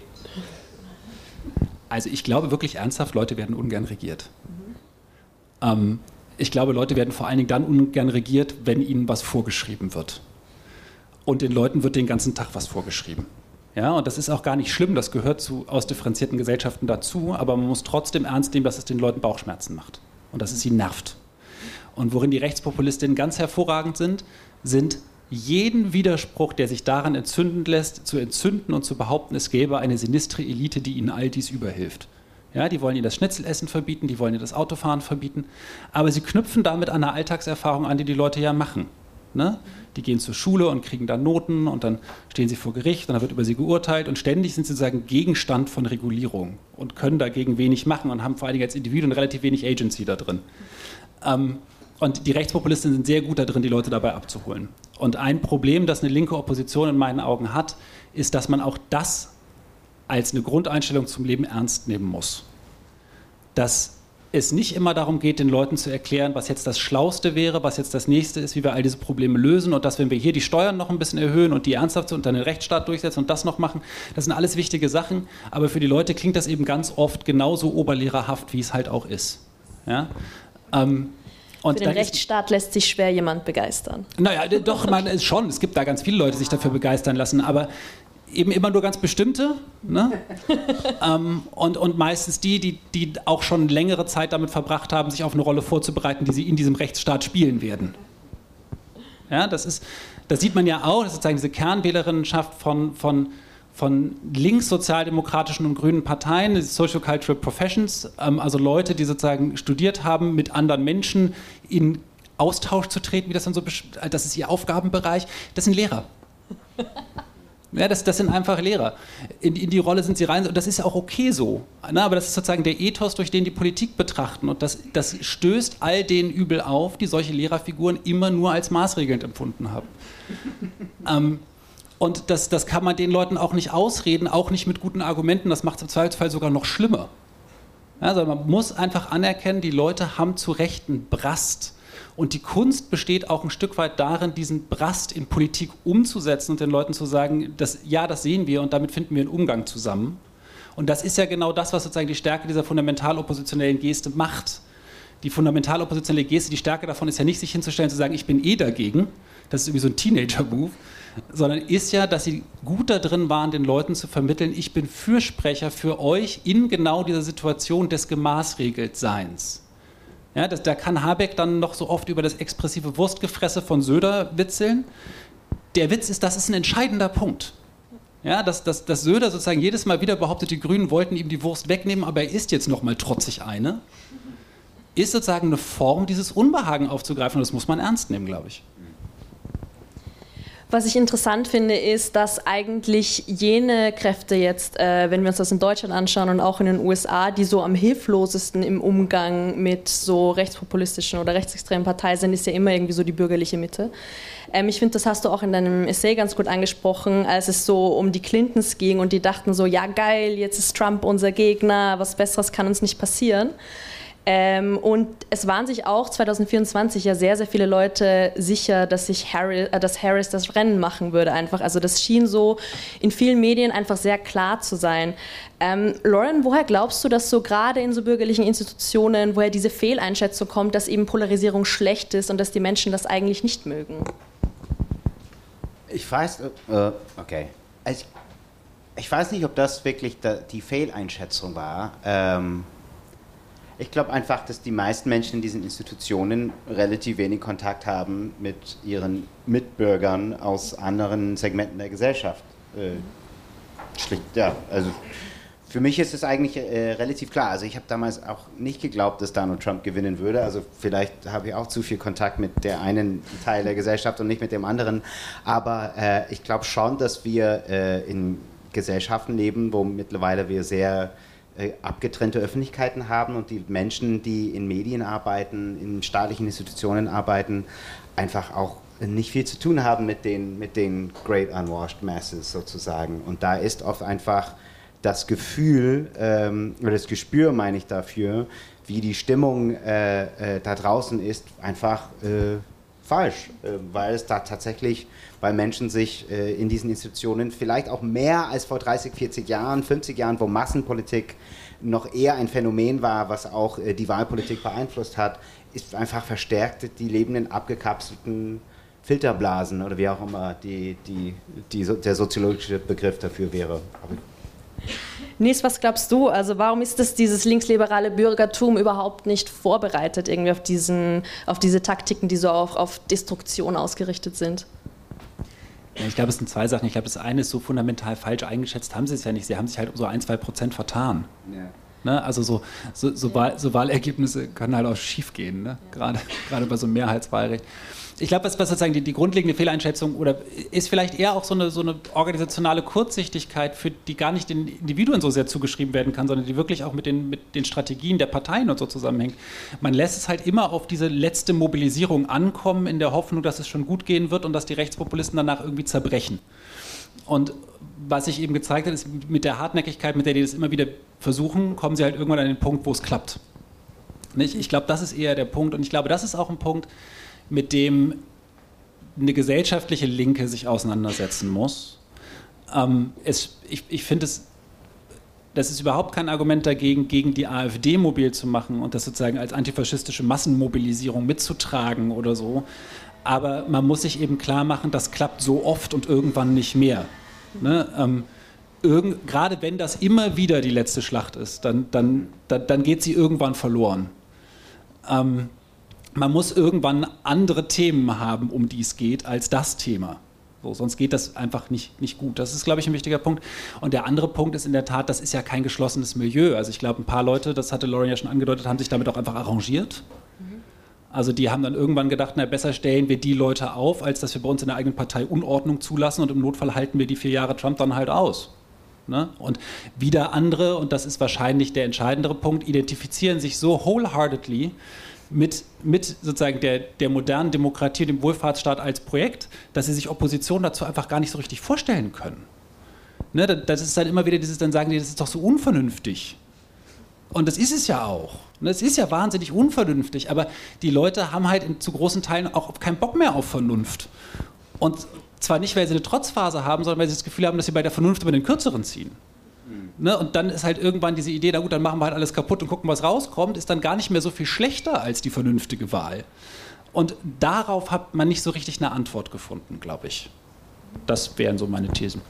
Also ich glaube wirklich ernsthaft, Leute werden ungern regiert. Mhm. Ähm, ich glaube, Leute werden vor allen Dingen dann ungern regiert, wenn ihnen was vorgeschrieben wird. Und den Leuten wird den ganzen Tag was vorgeschrieben. Ja, und das ist auch gar nicht schlimm, das gehört zu ausdifferenzierten Gesellschaften dazu, aber man muss trotzdem ernst nehmen, dass es den Leuten Bauchschmerzen macht und dass es sie nervt. Und worin die Rechtspopulistinnen ganz hervorragend sind, sind jeden Widerspruch, der sich daran entzünden lässt, zu entzünden und zu behaupten, es gäbe eine sinistre Elite, die ihnen all dies überhilft. Ja, die wollen ihnen das Schnitzelessen verbieten, die wollen ihnen das Autofahren verbieten, aber sie knüpfen damit an eine Alltagserfahrung an, die die Leute ja machen. Ne? Die gehen zur Schule und kriegen dann Noten und dann stehen sie vor Gericht und dann wird über sie geurteilt und ständig sind sie sozusagen Gegenstand von Regulierung und können dagegen wenig machen und haben vor allen Dingen als Individuen relativ wenig Agency da drin. Ähm, Und die Rechtspopulisten sind sehr gut darin, die Leute dabei abzuholen. Und ein Problem, das eine linke Opposition in meinen Augen hat, ist, dass man auch das als eine Grundeinstellung zum Leben ernst nehmen muss. Dass es nicht immer darum geht, den Leuten zu erklären, was jetzt das Schlauste wäre, was jetzt das Nächste ist, wie wir all diese Probleme lösen und dass, wenn wir hier die Steuern noch ein bisschen erhöhen und die ernsthaft und dann den Rechtsstaat durchsetzen und das noch machen, das sind alles wichtige Sachen, aber für die Leute klingt das eben ganz oft genauso oberlehrerhaft, wie es halt auch ist. Ja? Ähm, Und für den Rechtsstaat ist, lässt sich schwer jemand begeistern. Naja, doch, man ist schon. Es gibt da ganz viele Leute, die sich dafür begeistern lassen, aber eben immer nur ganz bestimmte. Ne? ähm, und, und meistens die, die, die auch schon längere Zeit damit verbracht haben, sich auf eine Rolle vorzubereiten, die sie in diesem Rechtsstaat spielen werden. Ja, das ist, das sieht man ja auch, das ist sozusagen diese Kernwählerinnenschaft von, von von linkssozialdemokratischen und grünen Parteien, die Social-Cultural Professions, ähm, also Leute, die sozusagen studiert haben, mit anderen Menschen in Austausch zu treten, wie das dann so, das ist ihr Aufgabenbereich, das sind Lehrer. Ja, das, das sind einfach Lehrer. In, in die Rolle sind sie rein, und das ist ja auch okay so. Na, aber das ist sozusagen der Ethos, durch den die Politik betrachten. Und das, das stößt all denen übel auf, die solche Lehrerfiguren immer nur als maßregelnd empfunden haben. ähm, Und das, das kann man den Leuten auch nicht ausreden, auch nicht mit guten Argumenten. Das macht es im Zweifelsfall sogar noch schlimmer. Also man muss einfach anerkennen, die Leute haben zu Recht einen Brast. Und die Kunst besteht auch ein Stück weit darin, diesen Brast in Politik umzusetzen und den Leuten zu sagen, dass, ja, das sehen wir und damit finden wir einen Umgang zusammen. Und das ist ja genau das, was sozusagen die Stärke dieser fundamental-oppositionellen Geste macht. Die fundamental-oppositionelle Geste, die Stärke davon ist ja nicht, sich hinzustellen und zu sagen, ich bin eh dagegen. Das ist irgendwie so ein Teenager-Move. Sondern ist ja, dass sie gut da drin waren, den Leuten zu vermitteln, ich bin Fürsprecher für euch in genau dieser Situation des Gemaßregeltseins. Ja, das, da kann Habeck dann noch so oft über das expressive Wurstgefresse von Söder witzeln. Der Witz ist, das ist ein entscheidender Punkt. Ja, dass, dass, dass Söder sozusagen jedes Mal wieder behauptet, die Grünen wollten ihm die Wurst wegnehmen, aber er isst jetzt noch mal trotzig eine, ist sozusagen eine Form, dieses Unbehagen aufzugreifen, und das muss man ernst nehmen, glaube ich. Was ich interessant finde, ist, dass eigentlich jene Kräfte jetzt, äh, wenn wir uns das in Deutschland anschauen und auch in den U S A, die so am hilflosesten im Umgang mit so rechtspopulistischen oder rechtsextremen Parteien sind, ist ja immer irgendwie so die bürgerliche Mitte. Ähm, ich finde, das hast du auch in deinem Essay ganz gut angesprochen, als es so um die Clintons ging und die dachten so, ja geil, jetzt ist Trump unser Gegner, was Besseres kann uns nicht passieren. Ähm, und es waren sich auch zwanzig vierundzwanzig ja sehr, sehr viele Leute sicher, dass, sich Harris, äh, dass Harris das Rennen machen würde einfach. Also das schien so in vielen Medien einfach sehr klar zu sein. Ähm, Lauren, woher glaubst du, dass so gerade in so bürgerlichen Institutionen, woher diese Fehleinschätzung kommt, dass eben Polarisierung schlecht ist und dass die Menschen das eigentlich nicht mögen? Ich weiß, äh, okay. Ich, ich weiß nicht, ob das wirklich die Fehleinschätzung war. Ähm, Ich glaube einfach, dass die meisten Menschen in diesen Institutionen relativ wenig Kontakt haben mit ihren Mitbürgern aus anderen Segmenten der Gesellschaft. Äh, schlicht, ja, also für mich ist es eigentlich äh, relativ klar. Also ich habe damals auch nicht geglaubt, dass Donald Trump gewinnen würde. Also vielleicht habe ich auch zu viel Kontakt mit der einen Teil der Gesellschaft und nicht mit dem anderen. Aber äh, ich glaube schon, dass wir äh, in Gesellschaften leben, wo mittlerweile wir sehr abgetrennte Öffentlichkeiten haben und die Menschen, die in Medien arbeiten, in staatlichen Institutionen arbeiten, einfach auch nicht viel zu tun haben mit den, mit den Great Unwashed Masses sozusagen. Und da ist oft einfach das Gefühl, ähm, oder das Gespür, meine ich dafür, wie die Stimmung äh, äh, da draußen ist, einfach äh, falsch, äh, weil es da tatsächlich, weil Menschen sich äh, in diesen Institutionen vielleicht auch mehr als vor dreißig, vierzig Jahren, fünfzig Jahren, wo Massenpolitik noch eher ein Phänomen war, was auch äh, die Wahlpolitik beeinflusst hat, ist einfach verstärkt, die leben in abgekapselten Filterblasen oder wie auch immer die, die, die, der soziologische Begriff dafür wäre. Aber Nies, was glaubst du? Also warum ist das dieses linksliberale Bürgertum überhaupt nicht vorbereitet irgendwie auf, diesen, auf diese Taktiken, die so auf, auf Destruktion ausgerichtet sind? Ich glaube, es sind zwei Sachen. Ich glaube, das eine ist so fundamental falsch eingeschätzt, haben sie es ja nicht. Sie haben sich halt um so ein, zwei Prozent vertan. Ja. Ne? Also so, so, so, Wahl, so Wahlergebnisse können halt auch schief gehen, ne? Gerade, gerade bei so einem Mehrheitswahlrecht. Ich glaube, was, was sozusagen die, die grundlegende Fehleinschätzung oder ist vielleicht eher auch so eine, so eine organisationale Kurzsichtigkeit, für die gar nicht den Individuen so sehr zugeschrieben werden kann, sondern die wirklich auch mit den, mit den Strategien der Parteien und so zusammenhängt. Man lässt es halt immer auf diese letzte Mobilisierung ankommen, in der Hoffnung, dass es schon gut gehen wird und dass die Rechtspopulisten danach irgendwie zerbrechen. Und was sich eben gezeigt hat, ist, mit der Hartnäckigkeit, mit der die das immer wieder versuchen, kommen sie halt irgendwann an den Punkt, wo es klappt. Nicht? Ich glaube, das ist eher der Punkt und ich glaube, das ist auch ein Punkt, mit dem eine gesellschaftliche Linke sich auseinandersetzen muss. Ähm, es, ich ich finde, es, das ist überhaupt kein Argument dagegen, gegen die AfD mobil zu machen und das sozusagen als antifaschistische Massenmobilisierung mitzutragen oder so. Aber man muss sich eben klar machen, das klappt so oft und irgendwann nicht mehr. Ne? Ähm, irgend, gerade wenn das immer wieder die letzte Schlacht ist, dann, dann, dann, dann geht sie irgendwann verloren. Ähm, Man muss irgendwann andere Themen haben, um die es geht, als das Thema. So, sonst geht das einfach nicht, nicht gut. Das ist, glaube ich, ein wichtiger Punkt. Und der andere Punkt ist in der Tat, das ist ja kein geschlossenes Milieu. Also ich glaube, ein paar Leute, das hatte Lauren ja schon angedeutet, haben sich damit auch einfach arrangiert. Also die haben dann irgendwann gedacht, na, besser stellen wir die Leute auf, als dass wir bei uns in der eigenen Partei Unordnung zulassen und im Notfall halten wir die vier Jahre Trump dann halt aus. Ne? Und wieder andere, und das ist wahrscheinlich der entscheidendere Punkt, identifizieren sich so wholeheartedly Mit, mit sozusagen der, der modernen Demokratie, dem Wohlfahrtsstaat als Projekt, dass sie sich Opposition dazu einfach gar nicht so richtig vorstellen können. Ne, das ist dann immer wieder dieses, dann sagen die, das ist doch so unvernünftig. Und das ist es ja auch. Das ist ja wahnsinnig unvernünftig, aber die Leute haben halt in, zu großen Teilen auch keinen Bock mehr auf Vernunft. Und zwar nicht, weil sie eine Trotzphase haben, sondern weil sie das Gefühl haben, dass sie bei der Vernunft immer den Kürzeren ziehen. Ne, und dann ist halt irgendwann diese Idee, na gut, dann machen wir halt alles kaputt und gucken, was rauskommt, ist dann gar nicht mehr so viel schlechter als die vernünftige Wahl. Und darauf hat man nicht so richtig eine Antwort gefunden, glaube ich. Das wären so meine Thesen.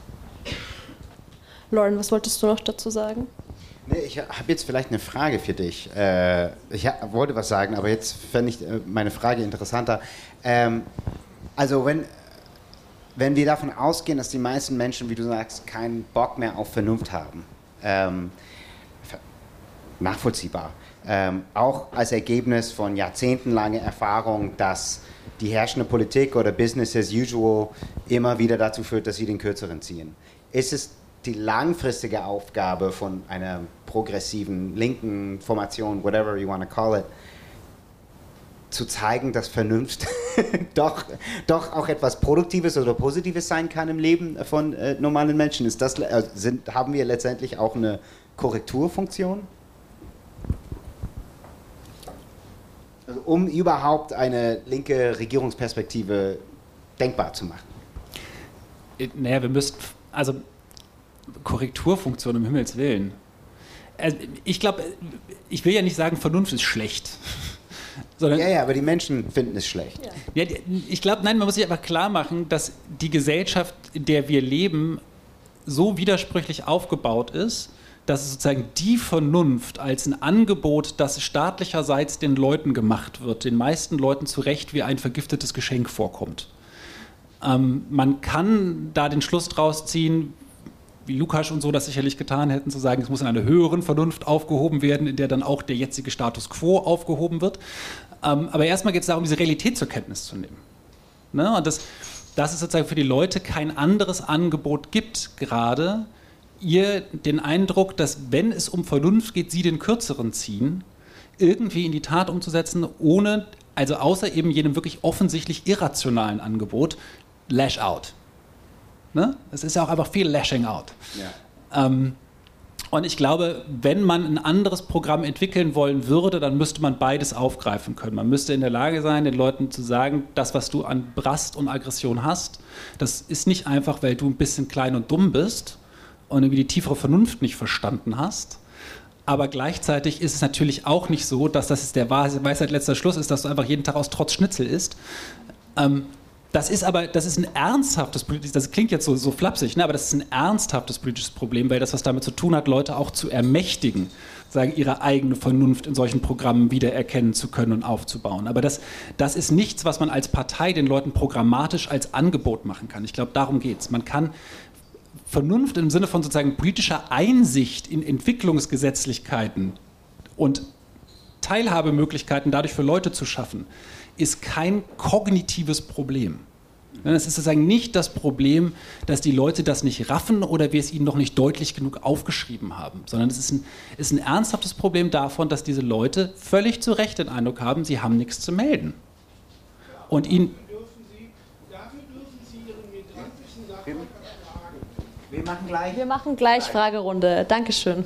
Lauren, was wolltest du noch dazu sagen? Nee, ich habe jetzt vielleicht eine Frage für dich. Äh, ich wollte was sagen, aber jetzt fände ich meine Frage interessanter. Ähm, also wenn... Wenn wir davon ausgehen, dass die meisten Menschen, wie du sagst, keinen Bock mehr auf Vernunft haben, ähm, nachvollziehbar, ähm, auch als Ergebnis von jahrzehntelanger Erfahrung, dass die herrschende Politik oder Business as usual immer wieder dazu führt, dass sie den Kürzeren ziehen. Ist es die langfristige Aufgabe von einer progressiven, linken Formation, whatever you want to call it, zu zeigen, dass Vernunft doch, doch auch etwas Produktives oder Positives sein kann im Leben von äh, normalen Menschen? Ist das, äh, sind, haben wir letztendlich auch eine Korrekturfunktion? Also um überhaupt eine linke Regierungsperspektive denkbar zu machen. Naja, wir müssten, also Korrekturfunktion um Himmels Willen. Also ich glaube, ich will ja nicht sagen, Vernunft ist schlecht. Sondern, ja, ja, aber die Menschen finden es schlecht. Ja, ich glaube, nein, man muss sich einfach klar machen, dass die Gesellschaft, in der wir leben, so widersprüchlich aufgebaut ist, dass es sozusagen die Vernunft als ein Angebot, das staatlicherseits den Leuten gemacht wird, den meisten Leuten zu Recht wie ein vergiftetes Geschenk vorkommt. Ähm, man kann da den Schluss draus ziehen, wie Lukács und so das sicherlich getan hätten, zu sagen, es muss in einer höheren Vernunft aufgehoben werden, in der dann auch der jetzige Status quo aufgehoben wird. Ähm, aber erstmal geht es darum, diese Realität zur Kenntnis zu nehmen. Ne? Und das, dass es sozusagen für die Leute kein anderes Angebot gibt, gerade ihr den Eindruck, dass wenn es um Vernunft geht, sie den Kürzeren ziehen, irgendwie in die Tat umzusetzen, ohne, also außer eben jenem wirklich offensichtlich irrationalen Angebot, Lash out. Ne? Es ist ja auch einfach viel Lashing out. Ja. Ähm, und ich glaube, wenn man ein anderes Programm entwickeln wollen würde, dann müsste man beides aufgreifen können. Man müsste in der Lage sein, den Leuten zu sagen, das, was du an Brast und Aggression hast, das ist nicht einfach, weil du ein bisschen klein und dumm bist und irgendwie die tiefere Vernunft nicht verstanden hast. Aber gleichzeitig ist es natürlich auch nicht so, dass das ist der Weisheit letzter Schluss ist, dass du einfach jeden Tag aus Trotz Schnitzel isst. Ähm, Das ist aber, das ist ein ernsthaftes politisches, das klingt jetzt so, so flapsig, ne, aber das ist ein ernsthaftes politisches Problem, weil das was damit zu tun hat, Leute auch zu ermächtigen, sagen, ihre eigene Vernunft in solchen Programmen wiedererkennen zu können und aufzubauen. Aber das, das ist nichts, was man als Partei den Leuten programmatisch als Angebot machen kann. Ich glaube, darum geht es. Man kann Vernunft im Sinne von sozusagen politischer Einsicht in Entwicklungsgesetzlichkeiten und Teilhabemöglichkeiten dadurch für Leute zu schaffen, ist kein kognitives Problem. Es ist sozusagen nicht das Problem, dass die Leute das nicht raffen oder wir es ihnen noch nicht deutlich genug aufgeschrieben haben, sondern es ist ein, ist ein ernsthaftes Problem davon, dass diese Leute völlig zu Recht den Eindruck haben, sie haben nichts zu melden. Und ihnen... Wir machen gleich, wir machen gleich Fragerunde. Dankeschön.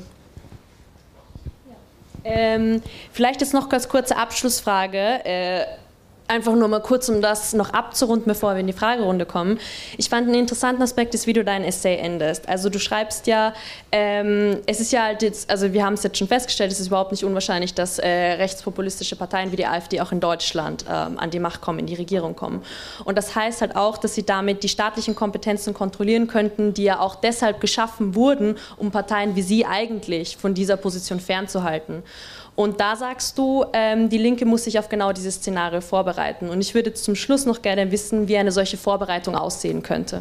Ähm, vielleicht jetzt noch ganz kurze Abschlussfrage. Äh, Einfach nur mal kurz, um das noch abzurunden, bevor wir in die Fragerunde kommen. Ich fand einen interessanten Aspekt, ist, wie du dein Essay endest. Also du schreibst ja, ähm, es ist ja halt jetzt, also wir haben es jetzt schon festgestellt, es ist überhaupt nicht unwahrscheinlich, dass äh, rechtspopulistische Parteien wie die AfD auch in Deutschland ähm, an die Macht kommen, in die Regierung kommen. Und das heißt halt auch, dass sie damit die staatlichen Kompetenzen kontrollieren könnten, die ja auch deshalb geschaffen wurden, um Parteien wie sie eigentlich von dieser Position fernzuhalten. Und da sagst du, ähm, die Linke muss sich auf genau dieses Szenario vorbereiten. Und ich würde zum Schluss noch gerne wissen, wie eine solche Vorbereitung aussehen könnte.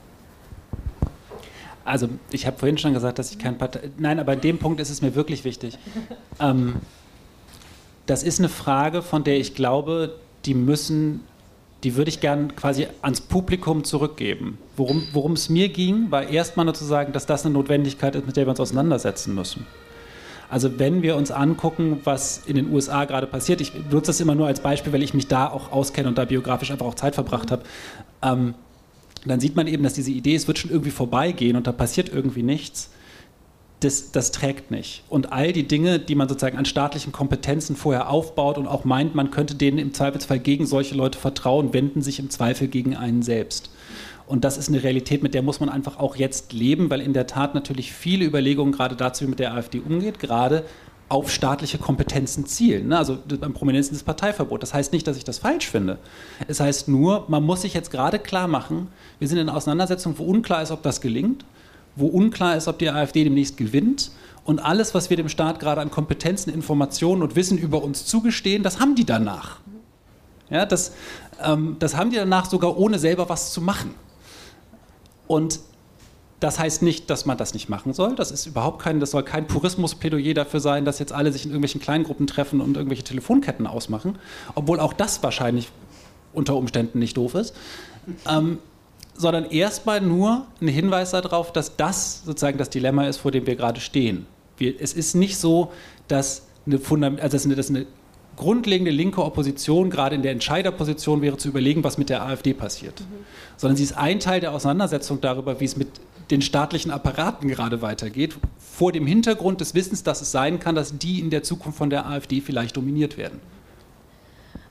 Also ich habe vorhin schon gesagt, dass ich kein Partei... Nein, aber an dem Punkt ist es mir wirklich wichtig. ähm, das ist eine Frage, von der ich glaube, die müssen... Die würde ich gern quasi ans Publikum zurückgeben. Worum, worum es mir ging, war erstmal nur zu sagen, dass das eine Notwendigkeit ist, mit der wir uns auseinandersetzen müssen. Also wenn wir uns angucken, was in den U S A gerade passiert, ich benutze das immer nur als Beispiel, weil ich mich da auch auskenne und da biografisch einfach auch Zeit verbracht habe, ähm, dann sieht man eben, dass diese Idee, es wird schon irgendwie vorbeigehen und da passiert irgendwie nichts, das, das trägt nicht. Und all die Dinge, die man sozusagen an staatlichen Kompetenzen vorher aufbaut und auch meint, man könnte denen im Zweifelsfall gegen solche Leute vertrauen, wenden sich im Zweifel gegen einen selbst. Und das ist eine Realität, mit der muss man einfach auch jetzt leben, weil in der Tat natürlich viele Überlegungen gerade dazu, wie mit der AfD umgeht, gerade auf staatliche Kompetenzen zielen. Also am prominentesten das Parteiverbot. Das heißt nicht, dass ich das falsch finde. Es heißt nur, man muss sich jetzt gerade klar machen, wir sind in einer Auseinandersetzung, wo unklar ist, ob das gelingt, wo unklar ist, ob die AfD demnächst gewinnt. Und alles, was wir dem Staat gerade an Kompetenzen, Informationen und Wissen über uns zugestehen, das haben die danach. Ja, das, ähm, das haben die danach sogar, ohne selber was zu machen. Und das heißt nicht, dass man das nicht machen soll. Das ist überhaupt kein, das soll kein Purismus-Plädoyer dafür sein, dass jetzt alle sich in irgendwelchen Kleingruppen treffen und irgendwelche Telefonketten ausmachen, obwohl auch das wahrscheinlich unter Umständen nicht doof ist, ähm, sondern erstmal nur ein Hinweis darauf, dass das sozusagen das Dilemma ist, vor dem wir gerade stehen. Wir, es ist nicht so, dass eine, Fundament, also dass eine, dass eine grundlegende linke Opposition gerade in der Entscheiderposition wäre, zu überlegen, was mit der AfD passiert. Mhm. Sondern sie ist ein Teil der Auseinandersetzung darüber, wie es mit den staatlichen Apparaten gerade weitergeht, vor dem Hintergrund des Wissens, dass es sein kann, dass die in der Zukunft von der AfD vielleicht dominiert werden.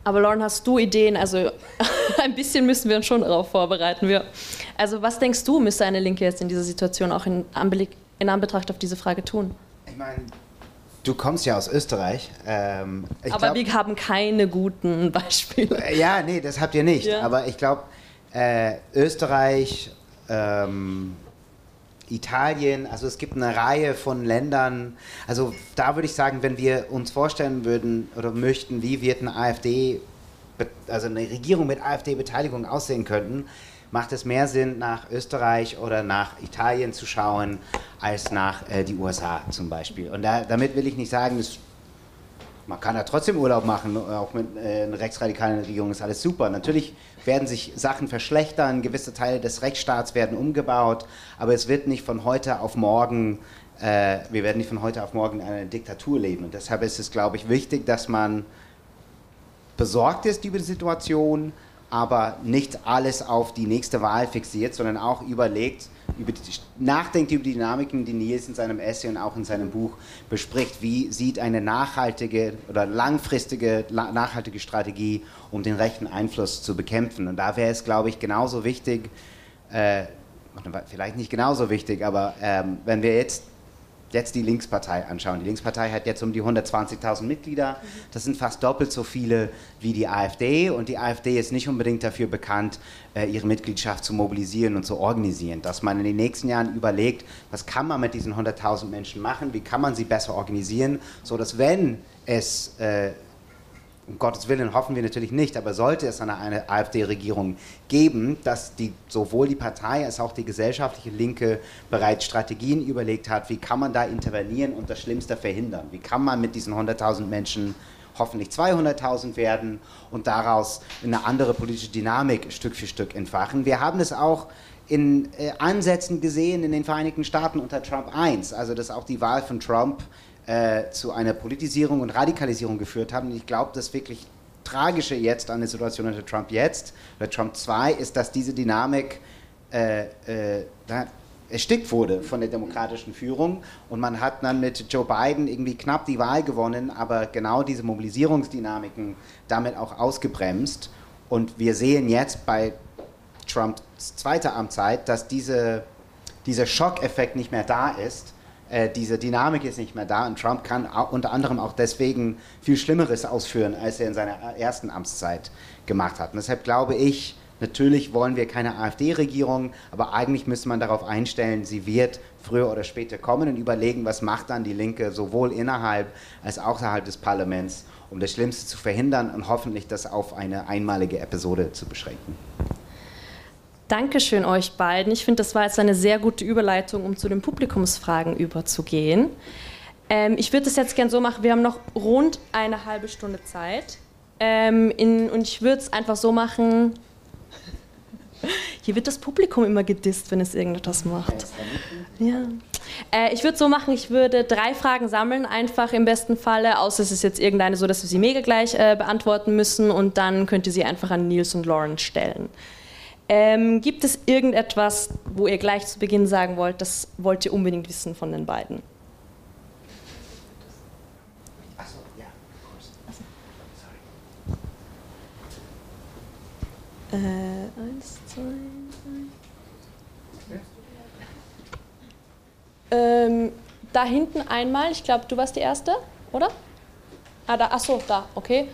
Aber Lauren, hast du Ideen? Also ein bisschen müssen wir uns schon darauf vorbereiten. Wir. Also was denkst du, müsste eine Linke jetzt in dieser Situation auch in, Anbeleg, in Anbetracht auf diese Frage tun? Ich meine, du kommst ja aus Österreich. Ähm, ich Aber glaub, wir haben keine guten Beispiele. Ja, nee, das habt ihr nicht. Ja. Aber ich glaube, äh, Österreich, ähm, Italien, also es gibt eine Reihe von Ländern, also da würde ich sagen, wenn wir uns vorstellen würden oder möchten, wie wird eine AfD, also eine Regierung mit AfD-Beteiligung aussehen könnten, macht es mehr Sinn, nach Österreich oder nach Italien zu schauen, als nach äh, die U S A zum Beispiel. Und da, damit will ich nicht sagen, dass man kann ja trotzdem Urlaub machen, auch mit äh, einer rechtsradikalen Regierung ist alles super. Natürlich werden sich Sachen verschlechtern, gewisse Teile des Rechtsstaats werden umgebaut, aber es wird nicht von heute auf morgen, äh, wir werden nicht von heute auf morgen in einer Diktatur leben. Und deshalb ist es, glaube ich, wichtig, dass man besorgt ist über die Situation, aber nicht alles auf die nächste Wahl fixiert, sondern auch überlegt, über die, nachdenkt über die Dynamiken, die Nils in seinem Essay und auch in seinem Buch bespricht. Wie sieht eine nachhaltige oder langfristige nachhaltige Strategie, um den rechten Einfluss zu bekämpfen? Und da wäre es, glaube ich, genauso wichtig, äh, vielleicht nicht genauso wichtig, aber ähm, wenn wir jetzt jetzt die Linkspartei anschauen. Die Linkspartei hat jetzt um die hundertzwanzigtausend Mitglieder. Das sind fast doppelt so viele wie die AfD. Und die AfD ist nicht unbedingt dafür bekannt, ihre Mitgliedschaft zu mobilisieren und zu organisieren. Dass man in den nächsten Jahren überlegt, was kann man mit diesen hunderttausend Menschen machen, wie kann man sie besser organisieren, sodass wenn es äh, um Gottes Willen hoffen wir natürlich nicht, aber sollte es eine, eine AfD-Regierung geben, dass die, sowohl die Partei als auch die gesellschaftliche Linke bereits Strategien überlegt hat, wie kann man da intervenieren und das Schlimmste verhindern? Wie kann man mit diesen hunderttausend Menschen hoffentlich zweihunderttausend werden und daraus eine andere politische Dynamik Stück für Stück entfachen? Wir haben es auch in äh, Ansätzen gesehen in den Vereinigten Staaten unter Trump eins, also dass auch die Wahl von Trump Äh, zu einer Politisierung und Radikalisierung geführt haben. Und ich glaube, das wirklich Tragische jetzt an der Situation unter Trump jetzt, oder Trump zwei, ist, dass diese Dynamik äh, äh, da erstickt wurde von der demokratischen Führung und man hat dann mit Joe Biden irgendwie knapp die Wahl gewonnen, aber genau diese Mobilisierungsdynamiken damit auch ausgebremst. Und wir sehen jetzt bei Trumps zweiter Amtszeit, dass diese, dieser Schockeffekt nicht mehr da ist. Äh, diese Dynamik ist nicht mehr da und Trump kann auch, unter anderem auch deswegen viel Schlimmeres ausführen, als er in seiner ersten Amtszeit gemacht hat. Und deshalb glaube ich, natürlich wollen wir keine AfD-Regierung, aber eigentlich müsste man darauf einstellen, sie wird früher oder später kommen und überlegen, was macht dann die Linke sowohl innerhalb als auch außerhalb des Parlaments, um das Schlimmste zu verhindern und hoffentlich das auf eine einmalige Episode zu beschränken. Dankeschön euch beiden. Ich finde, das war jetzt eine sehr gute Überleitung, um zu den Publikumsfragen überzugehen. Ähm, ich würde das jetzt gerne so machen, wir haben noch rund eine halbe Stunde Zeit. Ähm, in, und ich würde es einfach so machen, hier wird das Publikum immer gedisst, wenn es irgendetwas macht. Ja. Äh, ich würde es so machen, ich würde drei Fragen sammeln, einfach im besten Falle, außer es ist jetzt irgendeine so, dass wir sie mega gleich äh, beantworten müssen und dann könnt ihr sie einfach an Nils und Lauren stellen. Ähm, gibt es irgendetwas, wo ihr gleich zu Beginn sagen wollt, das wollt ihr unbedingt wissen von den beiden? Achso, ja, of course. Sorry. Äh, eins, zwei, drei. Ähm, da hinten einmal, ich glaube, du warst die Erste, oder? Ah, da, achso, da, okay.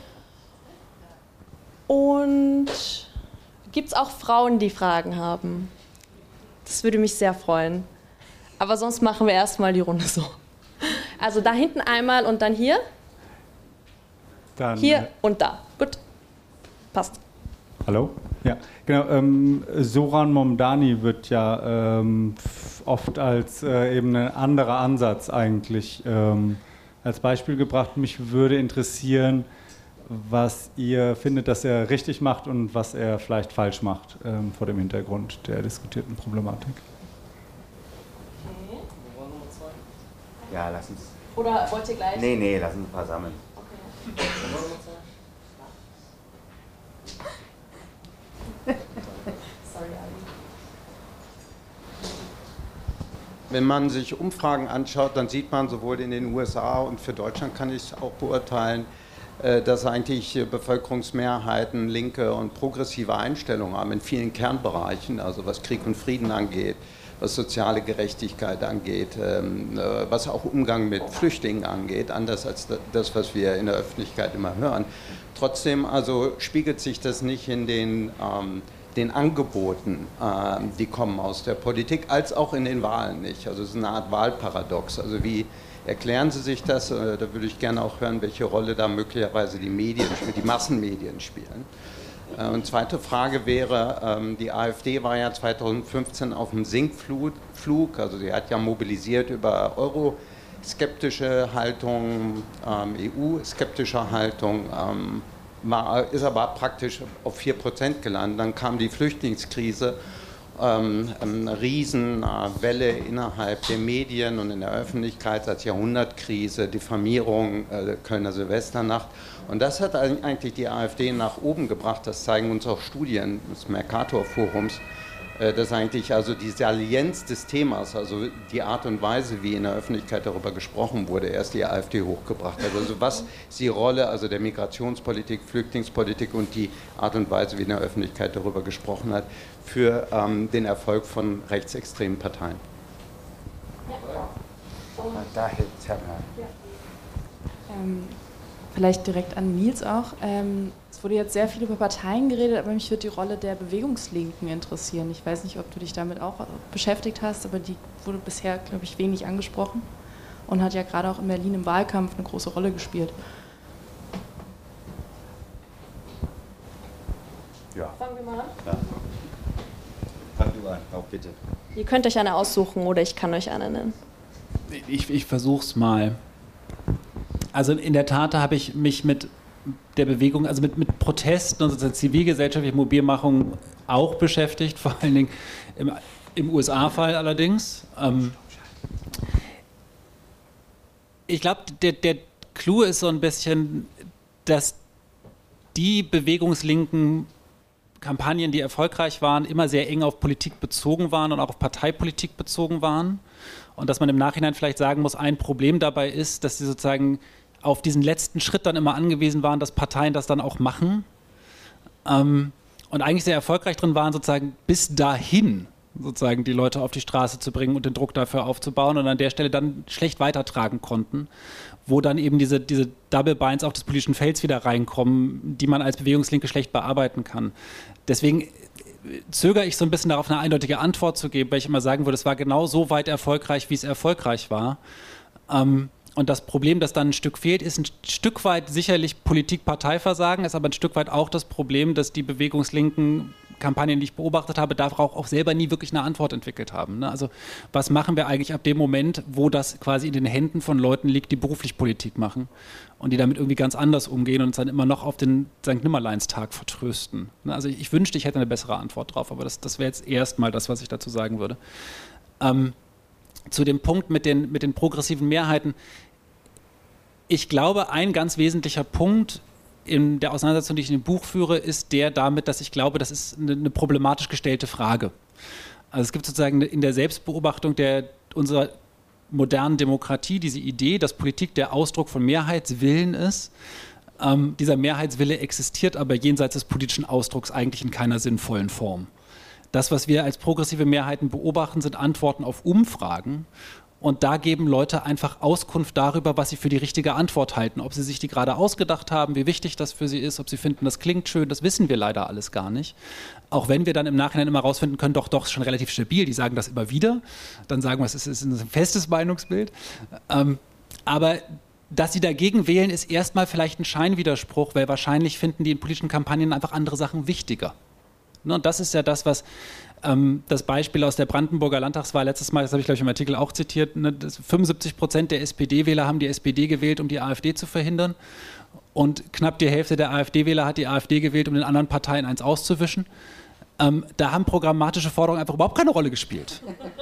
Und gibt es auch Frauen, die Fragen haben? Das würde mich sehr freuen. Aber sonst machen wir erstmal die Runde so. Also da hinten einmal und dann hier. Dann, hier äh, und da. Gut. Passt. Hallo? Ja, genau. Ähm, Zoran Momdani wird ja ähm, oft als äh, eben ein anderer Ansatz eigentlich ähm, als Beispiel gebracht. Mich würde interessieren, was ihr findet, dass er richtig macht und was er vielleicht falsch macht ähm, vor dem Hintergrund der diskutierten Problematik. Okay. Ja, lass uns. Oder wollt ihr gleich? Nee, nee, lass uns ein paar sammeln. Okay. Sorry, Ali. Wenn man sich Umfragen anschaut, dann sieht man sowohl in den U S A und für Deutschland kann ich es auch beurteilen, dass eigentlich Bevölkerungsmehrheiten linke und progressive Einstellungen haben in vielen Kernbereichen, also was Krieg und Frieden angeht, was soziale Gerechtigkeit angeht, was auch Umgang mit Flüchtlingen angeht, anders als das, was wir in der Öffentlichkeit immer hören. Trotzdem also spiegelt sich das nicht in den, ähm, den Angeboten, äh, die kommen aus der Politik, als auch in den Wahlen nicht. Also es ist eine Art Wahlparadox. Also wie erklären Sie sich das? Äh, da würde ich gerne auch hören, welche Rolle da möglicherweise die Medien, die Massenmedien spielen. Äh, und zweite Frage wäre, ähm, die AfD war ja zweitausendfünfzehn auf dem Sinkflug, also sie hat ja mobilisiert über euroskeptische Haltung, ähm, E U-skeptische Haltung, ähm, war, ist aber praktisch auf vier Prozent gelandet. Dann kam die Flüchtlingskrise, ähm, eine Riesenwelle innerhalb der Medien und in der Öffentlichkeit als Jahrhundertkrise, Diffamierung, äh, Kölner Silvesternacht. Und das hat eigentlich die AfD nach oben gebracht, das zeigen uns auch Studien des Mercator-Forums, dass eigentlich also die Salienz des Themas, also die Art und Weise, wie in der Öffentlichkeit darüber gesprochen wurde, erst die AfD hochgebracht hat. Also was ist die Rolle also der Migrationspolitik, Flüchtlingspolitik und die Art und Weise, wie in der Öffentlichkeit darüber gesprochen hat, für ähm, den Erfolg von rechtsextremen Parteien? Da hilft es ähm, Vielleicht direkt an Nils auch. Ähm, es wurde jetzt sehr viel über Parteien geredet, aber mich würde die Rolle der Bewegungslinken interessieren. Ich weiß nicht, ob du dich damit auch beschäftigt hast, aber die wurde bisher, glaube ich, wenig angesprochen und hat ja gerade auch in Berlin im Wahlkampf eine große Rolle gespielt. Ja. Fangen wir mal an. Ja. Fang du an, auch bitte. Ihr könnt euch eine aussuchen oder ich kann euch eine nennen. Ich, ich versuch's mal. Also in der Tat habe ich mich mit der Bewegung, also mit, mit Protesten und sozusagen zivilgesellschaftlicher Mobilmachung auch beschäftigt, vor allen Dingen im, im U S A-Fall allerdings. Ähm ich glaube, der, der Clou ist so ein bisschen, dass die bewegungslinken Kampagnen, die erfolgreich waren, immer sehr eng auf Politik bezogen waren und auch auf Parteipolitik bezogen waren. Und dass man im Nachhinein vielleicht sagen muss, ein Problem dabei ist, dass sie sozusagen auf diesen letzten Schritt dann immer angewiesen waren, dass Parteien das dann auch machen. Ähm, und eigentlich sehr erfolgreich drin waren, sozusagen bis dahin sozusagen die Leute auf die Straße zu bringen und den Druck dafür aufzubauen und an der Stelle dann schlecht weitertragen konnten, wo dann eben diese, diese Double Binds auch des politischen Felds wieder reinkommen, die man als Bewegungslinke schlecht bearbeiten kann. Deswegen zögere ich so ein bisschen darauf, eine eindeutige Antwort zu geben, weil ich immer sagen würde, es war genau so weit erfolgreich, wie es erfolgreich war. Ähm, und das Problem, das dann ein Stück fehlt, ist ein Stück weit sicherlich Politik-Parteiversagen, ist aber ein Stück weit auch das Problem, dass die bewegungslinken Kampagnen, die ich beobachtet habe, darauf auch selber nie wirklich eine Antwort entwickelt haben. Ne? Also was machen wir eigentlich ab dem Moment, wo das quasi in den Händen von Leuten liegt, die beruflich Politik machen und die damit irgendwie ganz anders umgehen und uns dann immer noch auf den Sankt Nimmerleinstag vertrösten. Ne? Also ich, ich wünschte, ich hätte eine bessere Antwort drauf, aber das, das wäre jetzt erstmal das, was ich dazu sagen würde. Ähm, zu dem Punkt mit den, mit den progressiven Mehrheiten. Ich glaube, ein ganz wesentlicher Punkt in der Auseinandersetzung, die ich in dem Buch führe, ist der damit, dass ich glaube, das ist eine, eine problematisch gestellte Frage. Also es gibt sozusagen in der Selbstbeobachtung der, unserer modernen Demokratie diese Idee, dass Politik der Ausdruck von Mehrheitswillen ist. Ähm, dieser Mehrheitswille existiert aber jenseits des politischen Ausdrucks eigentlich in keiner sinnvollen Form. Das, was wir als progressive Mehrheiten beobachten, sind Antworten auf Umfragen. Und da geben Leute einfach Auskunft darüber, was sie für die richtige Antwort halten. Ob sie sich die gerade ausgedacht haben, wie wichtig das für sie ist, ob sie finden, das klingt schön, das wissen wir leider alles gar nicht. Auch wenn wir dann im Nachhinein immer rausfinden können, doch, doch, ist schon relativ stabil, die sagen das immer wieder. Dann sagen wir, es ist, ist ein festes Meinungsbild. Ähm, aber dass sie dagegen wählen, ist erstmal vielleicht ein Scheinwiderspruch, weil wahrscheinlich finden die in politischen Kampagnen einfach andere Sachen wichtiger. Ne, und das ist ja das, was ähm, das Beispiel aus der Brandenburger Landtagswahl letztes Mal, das habe ich glaube ich im Artikel auch zitiert, ne, fünfundsiebzig Prozent der S P D-Wähler haben die S P D gewählt, um die AfD zu verhindern. Und knapp die Hälfte der AfD-Wähler hat die AfD gewählt, um den anderen Parteien eins auszuwischen. Ähm, da haben programmatische Forderungen einfach überhaupt keine Rolle gespielt.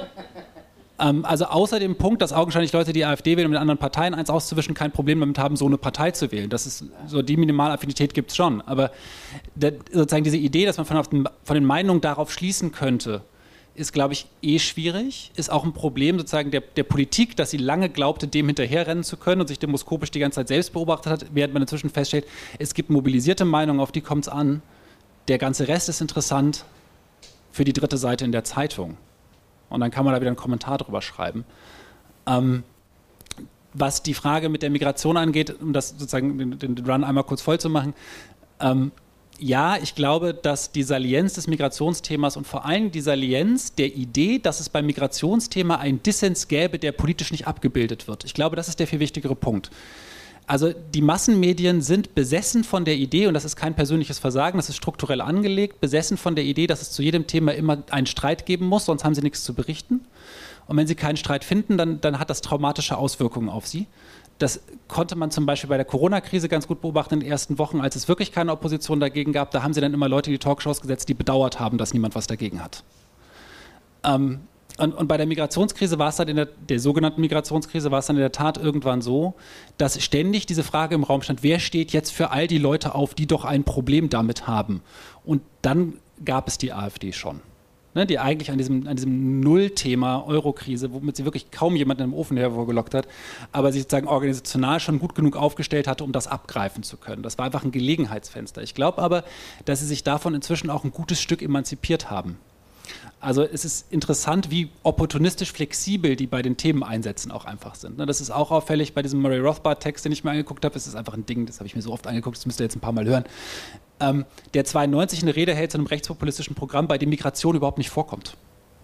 ähm, also außer dem Punkt, dass augenscheinlich Leute die AfD wählen, um den anderen Parteien eins auszuwischen, kein Problem damit haben, so eine Partei zu wählen. Das ist so, die Minimalaffinität gibt es schon. Aber der, sozusagen diese Idee, dass man von, den, von den Meinungen darauf schließen könnte, ist, glaube ich, eh schwierig, ist auch ein Problem sozusagen der, der Politik, dass sie lange glaubte, dem hinterherrennen zu können und sich demoskopisch die ganze Zeit selbst beobachtet hat, während man inzwischen feststellt, es gibt mobilisierte Meinungen, auf die kommt es an. Der ganze Rest ist interessant für die dritte Seite in der Zeitung. Und dann kann man da wieder einen Kommentar drüber schreiben. Ähm, was die Frage mit der Migration angeht, um das sozusagen den, den Run einmal kurz voll zu machen, ähm, ja, ich glaube, dass die Salienz des Migrationsthemas und vor allem die Salienz der Idee, dass es beim Migrationsthema einen Dissens gäbe, der politisch nicht abgebildet wird. Ich glaube, das ist der viel wichtigere Punkt. Also die Massenmedien sind besessen von der Idee, und das ist kein persönliches Versagen, das ist strukturell angelegt, besessen von der Idee, dass es zu jedem Thema immer einen Streit geben muss, sonst haben sie nichts zu berichten. Und wenn sie keinen Streit finden, dann, dann hat das traumatische Auswirkungen auf sie. Das konnte man zum Beispiel bei der Corona-Krise ganz gut beobachten in den ersten Wochen, als es wirklich keine Opposition dagegen gab. Da haben sie dann immer Leute in die Talkshows gesetzt, die bedauert haben, dass niemand was dagegen hat. Ähm, und, und bei der Migrationskrise war es dann in der, der sogenannten Migrationskrise war es dann in der Tat irgendwann so, dass ständig diese Frage im Raum stand, wer steht jetzt für all die Leute auf, die doch ein Problem damit haben? Und dann gab es die AfD schon. Ne, die eigentlich an diesem, an diesem Nullthema Eurokrise, womit sie wirklich kaum jemanden im Ofen hervorgelockt hat, aber sie sozusagen organisational schon gut genug aufgestellt hatte, um das abgreifen zu können. Das war einfach ein Gelegenheitsfenster. Ich glaube aber, dass sie sich davon inzwischen auch ein gutes Stück emanzipiert haben. Also es ist interessant, wie opportunistisch flexibel die bei den Themeneinsätzen auch einfach sind. Ne, das ist auch auffällig bei diesem Murray Rothbard-Text, den ich mir angeguckt habe. Es ist einfach ein Ding, das habe ich mir so oft angeguckt, das müsst ihr jetzt ein paar Mal hören. Ähm, der zweiundneunzig eine Rede hält zu einem rechtspopulistischen Programm, bei dem Migration überhaupt nicht vorkommt.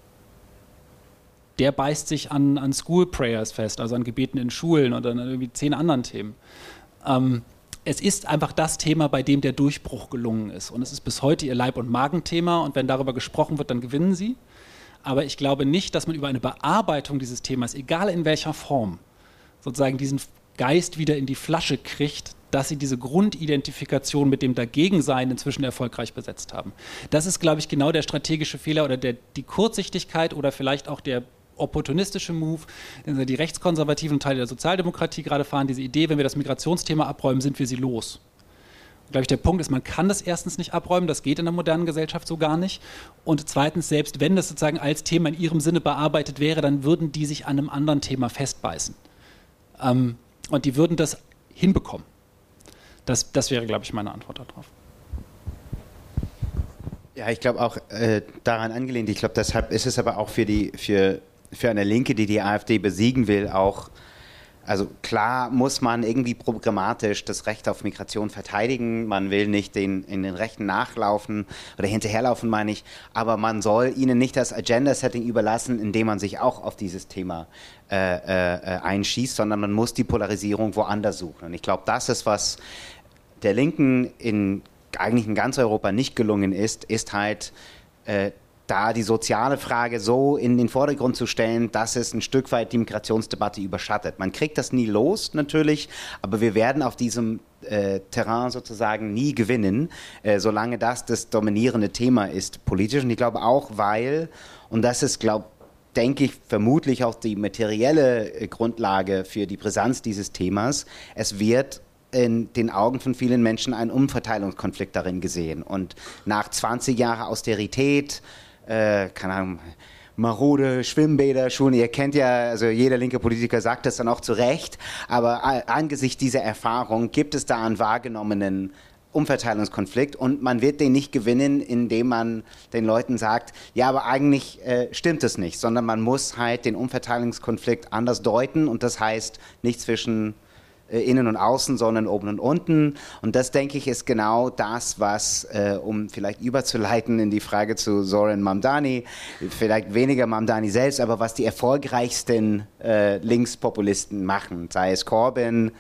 Der beißt sich an, an School Prayers fest, also an Gebeten in Schulen oder an irgendwie zehn anderen Themen. Ähm, es ist einfach das Thema, bei dem der Durchbruch gelungen ist. Und es ist bis heute ihr Leib- und Magenthema. Und wenn darüber gesprochen wird, dann gewinnen sie. Aber ich glaube nicht, dass man über eine Bearbeitung dieses Themas, egal in welcher Form, sozusagen diesen Geist wieder in die Flasche kriegt, dass sie diese Grundidentifikation mit dem Dagegensein inzwischen erfolgreich besetzt haben. Das ist, glaube ich, genau der strategische Fehler oder der, die Kurzsichtigkeit oder vielleicht auch der opportunistische Move, den die rechtskonservativen Teile der Sozialdemokratie gerade fahren, diese Idee, wenn wir das Migrationsthema abräumen, sind wir sie los. Und, glaube ich, der Punkt ist, man kann das erstens nicht abräumen, das geht in der modernen Gesellschaft so gar nicht. Und zweitens, selbst wenn das sozusagen als Thema in ihrem Sinne bearbeitet wäre, dann würden die sich an einem anderen Thema festbeißen. Ähm, und die würden das hinbekommen. Das, das wäre, glaube ich, meine Antwort darauf. Ja, ich glaube auch äh, daran angelehnt. Ich glaube, deshalb ist es aber auch für, die, für, für eine Linke, die die AfD besiegen will, auch, also klar muss man irgendwie programmatisch das Recht auf Migration verteidigen. Man will nicht den, in den Rechten nachlaufen oder hinterherlaufen, meine ich. Aber man soll ihnen nicht das Agenda-Setting überlassen, indem man sich auch auf dieses Thema äh, äh, einschießt, sondern man muss die Polarisierung woanders suchen. Und ich glaube, das ist, was der Linken in eigentlich in ganz Europa nicht gelungen ist, ist halt äh, da die soziale Frage so in den Vordergrund zu stellen, dass es ein Stück weit die Migrationsdebatte überschattet. Man kriegt das nie los, natürlich, aber wir werden auf diesem äh, Terrain sozusagen nie gewinnen, äh, solange das das dominierende Thema ist politisch. Und ich glaube auch, weil, und das ist, glaube denke ich, vermutlich auch die materielle äh, Grundlage für die Brisanz dieses Themas, es wird in den Augen von vielen Menschen ein Umverteilungskonflikt darin gesehen. Und nach zwanzig Jahren Austerität, äh, keine Ahnung, marode Schwimmbäder, Schulen, ihr kennt ja, also jeder linke Politiker sagt das dann auch zu Recht, aber angesichts dieser Erfahrung gibt es da einen wahrgenommenen Umverteilungskonflikt und man wird den nicht gewinnen, indem man den Leuten sagt, ja, aber eigentlich äh, stimmt es nicht, sondern man muss halt den Umverteilungskonflikt anders deuten und das heißt nicht zwischen Innen und Außen, sondern oben und unten. Und das, denke ich, ist genau das, was, äh, um vielleicht überzuleiten in die Frage zu Zoran Mamdani, vielleicht weniger Mamdani selbst, aber was die erfolgreichsten äh, Linkspopulisten machen, sei es Corbyn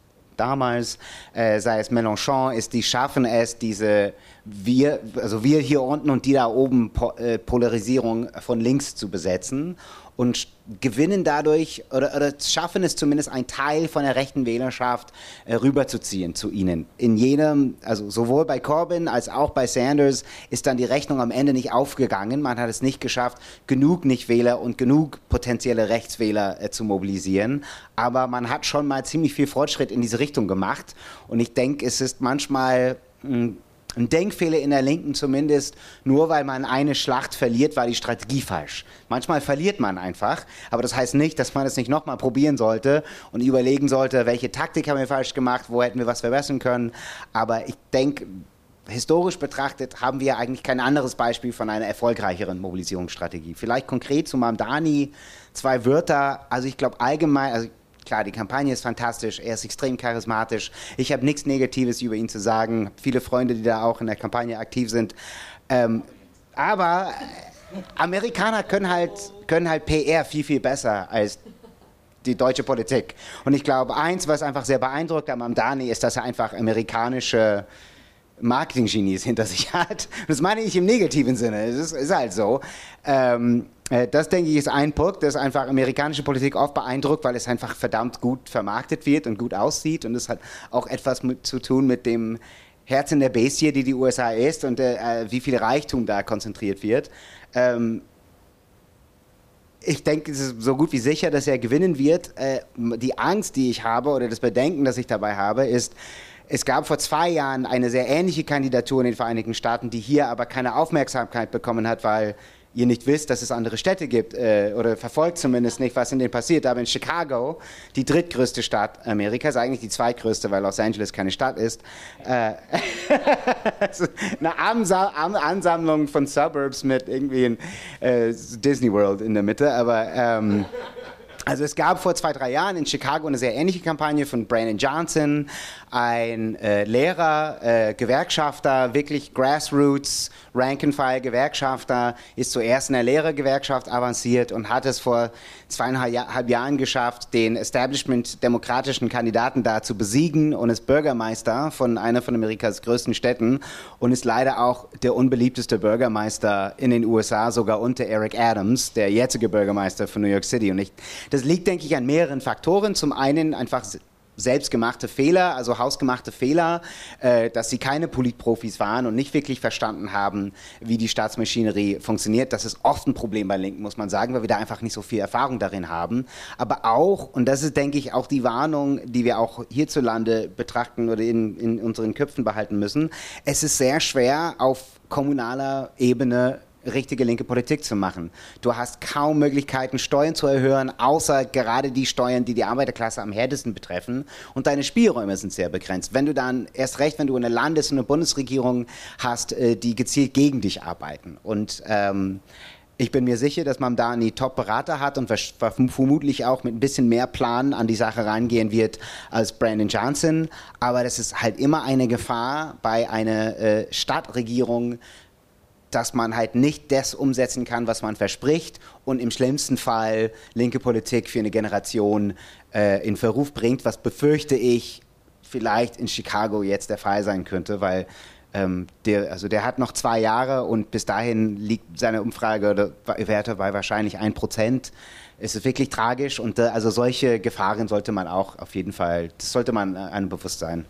damals, äh, sei es Mélenchon, ist, die schaffen es, diese wir, also wir hier unten und die da oben po äh, Polarisierung von links zu besetzen und gewinnen dadurch oder, oder schaffen es zumindest, einen Teil von der rechten Wählerschaft äh, rüberzuziehen zu ihnen. In jedem, also sowohl bei Corbyn als auch bei Sanders ist dann die Rechnung am Ende nicht aufgegangen. Man hat es nicht geschafft, genug Nichtwähler und genug potenzielle Rechtswähler äh, zu mobilisieren. Aber man hat schon mal ziemlich viel Fortschritt in diese Richtung gemacht. Und ich denke, es ist manchmal mh, ein Denkfehler in der Linken zumindest, nur weil man eine Schlacht verliert, war die Strategie falsch. Manchmal verliert man einfach, aber das heißt nicht, dass man es nicht nochmal probieren sollte und überlegen sollte, welche Taktik haben wir falsch gemacht, wo hätten wir was verbessern können. Aber ich denke, historisch betrachtet haben wir eigentlich kein anderes Beispiel von einer erfolgreicheren Mobilisierungsstrategie. Vielleicht konkret zu Mamdani, zwei Wörter, also ich glaube allgemein, also klar, die Kampagne ist fantastisch, er ist extrem charismatisch, ich habe nichts Negatives über ihn zu sagen, viele Freunde, die da auch in der Kampagne aktiv sind, ähm, aber Amerikaner können halt, können halt P R viel, viel besser als die deutsche Politik. Und ich glaube, eins, was einfach sehr beeindruckt am Mamdani, ist, dass er einfach amerikanische Marketing-Genies hinter sich hat. Das meine ich im negativen Sinne, es ist, ist halt so. Ähm, äh, das, denke ich, ist ein Punkt, dass einfach amerikanische Politik oft beeindruckt, weil es einfach verdammt gut vermarktet wird und gut aussieht. Und es hat auch etwas mit, zu tun mit dem Herz in der Bestie, die die U S A ist und äh, wie viel Reichtum da konzentriert wird. Ähm, ich denke, es ist so gut wie sicher, dass er gewinnen wird. Äh, die Angst, die ich habe, oder das Bedenken, das ich dabei habe, ist, es gab vor zwei Jahren eine sehr ähnliche Kandidatur in den Vereinigten Staaten, die hier aber keine Aufmerksamkeit bekommen hat, weil ihr nicht wisst, dass es andere Städte gibt äh, oder verfolgt zumindest nicht, was in denen passiert. Aber in Chicago, die drittgrößte Stadt Amerikas, eigentlich die zweitgrößte, weil Los Angeles keine Stadt ist, äh, eine Ansa Ansammlung von Suburbs mit irgendwie ein äh, Disney World in der Mitte, aber ähm, also es gab vor zwei, drei Jahren in Chicago eine sehr ähnliche Kampagne von Brandon Johnson, ein äh, Lehrer, äh, Gewerkschafter, wirklich Grassroots, Rank-and-File-Gewerkschafter, ist zuerst in der Lehrergewerkschaft avanciert und hat es vor zweieinhalb Jahren geschafft, den Establishment-demokratischen Kandidaten da zu besiegen und ist Bürgermeister von einer von Amerikas größten Städten und ist leider auch der unbeliebteste Bürgermeister in den U S A, sogar unter Eric Adams, der jetzige Bürgermeister von New York City. Und ich, das liegt, denke ich, an mehreren Faktoren. Zum einen einfach selbstgemachte Fehler, also hausgemachte Fehler, äh, dass sie keine Politprofis waren und nicht wirklich verstanden haben, wie die Staatsmaschinerie funktioniert. Das ist oft ein Problem bei Linken, muss man sagen, weil wir da einfach nicht so viel Erfahrung darin haben. Aber auch, und das ist, denke ich, auch die Warnung, die wir auch hierzulande betrachten oder in, in unseren Köpfen behalten müssen, es ist sehr schwer, auf kommunaler Ebene richtige linke Politik zu machen. Du hast kaum Möglichkeiten, Steuern zu erhöhen, außer gerade die Steuern, die die Arbeiterklasse am härtesten betreffen. Und deine Spielräume sind sehr begrenzt. Wenn du dann, erst recht, wenn du eine Landes- und eine Bundesregierung hast, die gezielt gegen dich arbeiten. Und ähm, ich bin mir sicher, dass Mamdani Top-Berater hat und vermutlich auch mit ein bisschen mehr Plan an die Sache rangehen wird als Brandon Johnson. Aber das ist halt immer eine Gefahr bei einer äh, Stadtregierung, dass man halt nicht das umsetzen kann, was man verspricht und im schlimmsten Fall linke Politik für eine Generation äh, in Verruf bringt, was befürchte ich vielleicht in Chicago jetzt der Fall sein könnte, weil ähm, der, also der hat noch zwei Jahre und bis dahin liegt seine Umfragewerte bei wahrscheinlich ein Prozent. Es ist wirklich tragisch und äh, also solche Gefahren sollte man auch auf jeden Fall, das sollte man äh, einem bewusst sein.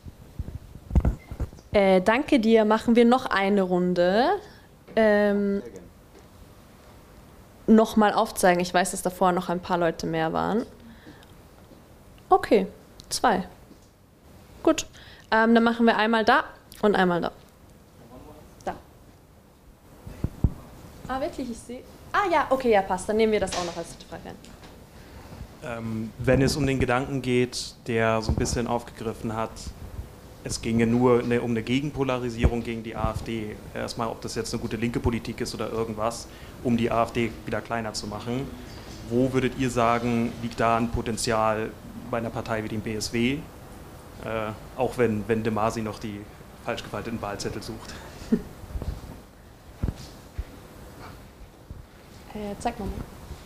Äh, danke dir. Machen wir noch eine Runde. Ähm, nochmal aufzeigen. Ich weiß, dass davor noch ein paar Leute mehr waren. Okay, zwei. Gut. Ähm, dann machen wir einmal da und einmal da. Da. Ah, wirklich? Ich sehe. Ah ja, okay, ja, passt. Dann nehmen wir das auch noch als Frage ein. Ähm, wenn es um den Gedanken geht, der so ein bisschen aufgegriffen hat, es ginge nur eine, um eine Gegenpolarisierung gegen die AfD. Erstmal, ob das jetzt eine gute linke Politik ist oder irgendwas, um die AfD wieder kleiner zu machen. Wo würdet ihr sagen, liegt da ein Potenzial bei einer Partei wie dem B S W? Äh, auch wenn, wenn de Masi noch die falsch gefalteten Wahlzettel sucht. äh, zeig mal.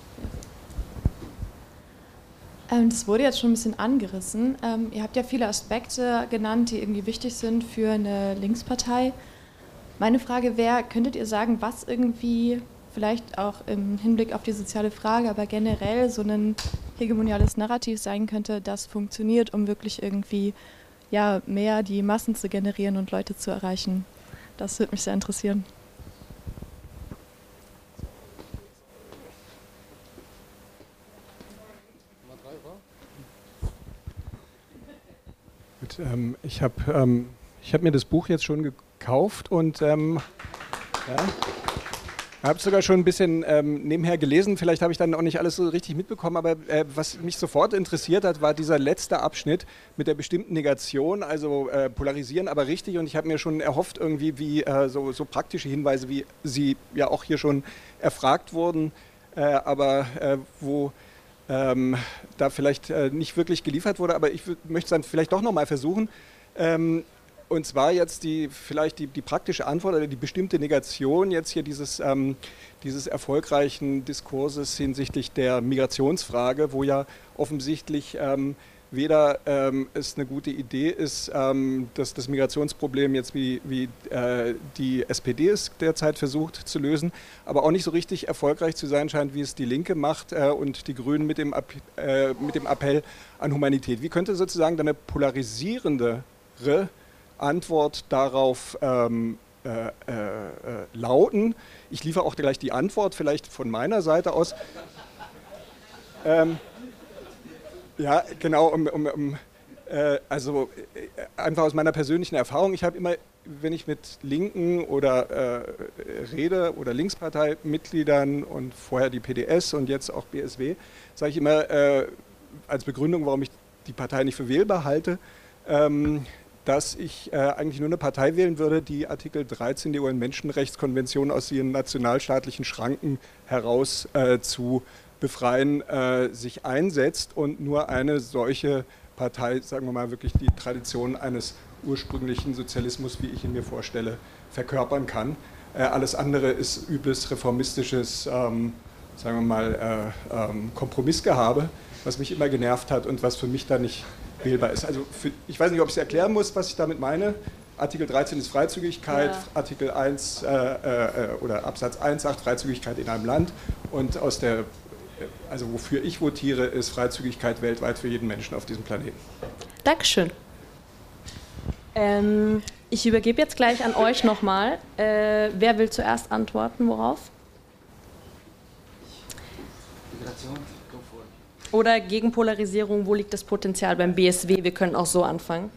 Ähm, das wurde jetzt schon ein bisschen angerissen. Ähm, ihr habt ja viele Aspekte genannt, die irgendwie wichtig sind für eine Linkspartei. Meine Frage wäre, könntet ihr sagen, was irgendwie, vielleicht auch im Hinblick auf die soziale Frage, aber generell so ein hegemoniales Narrativ sein könnte, das funktioniert, um wirklich irgendwie ja, mehr die Massen zu generieren und Leute zu erreichen? Das würde mich sehr interessieren. Ähm, ich habe ähm, ich hab mir das Buch jetzt schon ge gekauft und ähm, ja. Ich habe sogar schon ein bisschen ähm, nebenher gelesen, vielleicht habe ich dann auch nicht alles so richtig mitbekommen, aber äh, was mich sofort interessiert hat, war dieser letzte Abschnitt mit der bestimmten Negation, also äh, polarisieren, aber richtig. Und ich habe mir schon erhofft, irgendwie wie äh, so, so praktische Hinweise, wie sie ja auch hier schon erfragt wurden, äh, aber äh, wo ähm, da vielleicht äh, nicht wirklich geliefert wurde. Aber ich möchte es dann vielleicht doch nochmal versuchen. Ähm, Und zwar jetzt die, vielleicht die, die praktische Antwort oder die bestimmte Negation jetzt hier dieses, ähm, dieses erfolgreichen Diskurses hinsichtlich der Migrationsfrage, wo ja offensichtlich ähm, weder ähm, es eine gute Idee ist, ähm, dass das Migrationsproblem jetzt wie, wie äh, die S P D es derzeit versucht zu lösen, aber auch nicht so richtig erfolgreich zu sein scheint, wie es die Linke macht äh, und die Grünen mit dem, äh, mit dem Appell an Humanität. Wie könnte sozusagen eine polarisierendere Antwort darauf ähm, äh, äh, lauten? Ich liefere auch gleich die Antwort, vielleicht von meiner Seite aus. Ähm, ja, genau, um, um, um, äh, also äh, einfach aus meiner persönlichen Erfahrung. Ich habe immer, wenn ich mit Linken oder äh, rede oder Linksparteimitgliedern und vorher die P D S und jetzt auch B S W, sage ich immer äh, als Begründung, warum ich die Partei nicht für wählbar halte, ähm, dass ich äh, eigentlich nur eine Partei wählen würde, die Artikel dreizehn der U N-Menschenrechtskonvention aus ihren nationalstaatlichen Schranken heraus äh, zu befreien, äh, sich einsetzt und nur eine solche Partei, sagen wir mal, wirklich die Tradition eines ursprünglichen Sozialismus, wie ich ihn mir vorstelle, verkörpern kann. Äh, alles andere ist übles, reformistisches, ähm, sagen wir mal, äh, ähm, Kompromissgehabe, was mich immer genervt hat und was für mich da nicht wählbar ist. Also für, ich weiß nicht, ob ich es erklären muss, was ich damit meine. Artikel dreizehn ist Freizügigkeit, ja. Artikel eins äh, äh, oder Absatz eins sagt Freizügigkeit in einem Land und aus der, also wofür ich votiere, ist Freizügigkeit weltweit für jeden Menschen auf diesem Planeten. Dankeschön. Ähm, ich übergebe jetzt gleich an euch nochmal. Äh, wer will zuerst antworten, worauf? Migration. Oder gegen Polarisierung, wo liegt das Potenzial beim B S W? Wir können auch so anfangen.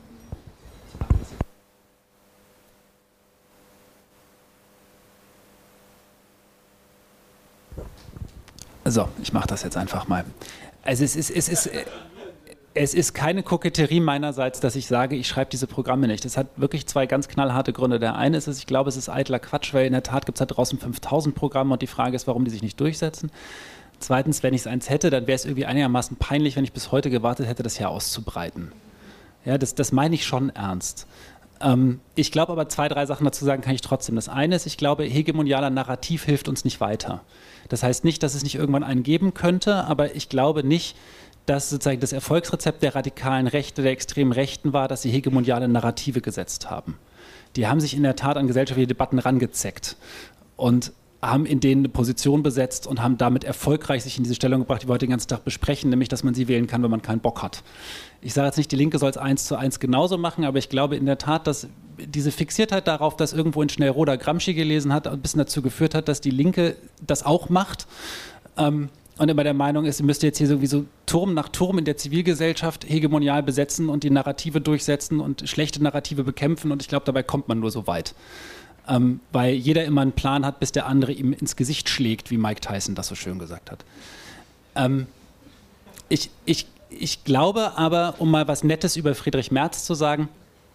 So, ich mache das jetzt einfach mal. Also es ist, es ist, es ist keine Koketterie meinerseits, dass ich sage, ich schreibe diese Programme nicht. Das hat wirklich zwei ganz knallharte Gründe. Der eine ist, ich glaube, es ist eitler Quatsch, weil in der Tat gibt es da draußen fünftausend Programme und die Frage ist, warum die sich nicht durchsetzen. Zweitens, wenn ich es eins hätte, dann wäre es irgendwie einigermaßen peinlich, wenn ich bis heute gewartet hätte, das hier auszubreiten. Ja, das, das meine ich schon ernst. Ähm, ich glaube aber, zwei, drei Sachen dazu sagen kann ich trotzdem. Das eine ist, ich glaube, hegemonialer Narrativ hilft uns nicht weiter. Das heißt nicht, dass es nicht irgendwann einen geben könnte, aber ich glaube nicht, dass sozusagen das Erfolgsrezept der radikalen Rechte, der extremen Rechten war, dass sie hegemoniale Narrative gesetzt haben. Die haben sich in der Tat an gesellschaftliche Debatten rangezeckt und haben in denen eine Position besetzt und haben damit erfolgreich sich in diese Stellung gebracht, die wir heute den ganzen Tag besprechen, nämlich, dass man sie wählen kann, wenn man keinen Bock hat. Ich sage jetzt nicht, die Linke soll es eins zu eins genauso machen, aber ich glaube in der Tat, dass diese Fixiertheit darauf, dass irgendwo in Schnellroda Gramsci gelesen hat, ein bisschen dazu geführt hat, dass die Linke das auch macht ähm, und immer der Meinung ist, sie müsste jetzt hier sowieso Turm nach Turm in der Zivilgesellschaft hegemonial besetzen und die Narrative durchsetzen und schlechte Narrative bekämpfen und ich glaube, dabei kommt man nur so weit. Ähm, weil jeder immer einen Plan hat, bis der andere ihm ins Gesicht schlägt, wie Mike Tyson das so schön gesagt hat. Ähm, ich, ich, ich glaube aber, um mal was Nettes über Friedrich Merz zu sagen,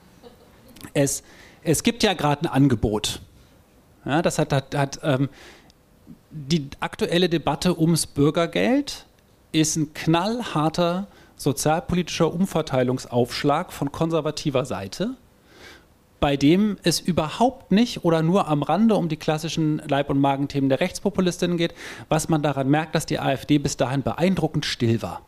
es, es gibt ja gerade ein Angebot. Ja, das hat, hat, hat ähm, die aktuelle Debatte ums Bürgergeld ist ein knallharter sozialpolitischer Umverteilungsaufschlag von konservativer Seite, bei dem es überhaupt nicht oder nur am Rande um die klassischen Leib- und Magenthemen der Rechtspopulistinnen geht, was man daran merkt, dass die AfD bis dahin beeindruckend still war.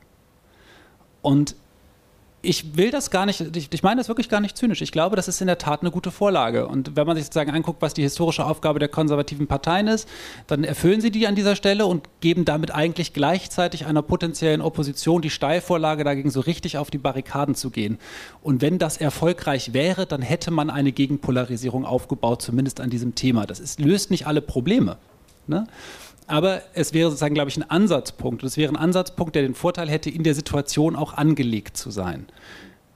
Und ich will das gar nicht, ich, ich meine das wirklich gar nicht zynisch. Ich glaube, das ist in der Tat eine gute Vorlage. Und wenn man sich sozusagen anguckt, was die historische Aufgabe der konservativen Parteien ist, dann erfüllen sie die an dieser Stelle und geben damit eigentlich gleichzeitig einer potenziellen Opposition die Steilvorlage, dagegen so richtig auf die Barrikaden zu gehen. Und wenn das erfolgreich wäre, dann hätte man eine Gegenpolarisierung aufgebaut, zumindest an diesem Thema. Das ist, löst nicht alle Probleme, ne? Aber es wäre sozusagen, glaube ich, ein Ansatzpunkt. Und es wäre ein Ansatzpunkt, der den Vorteil hätte, in der Situation auch angelegt zu sein.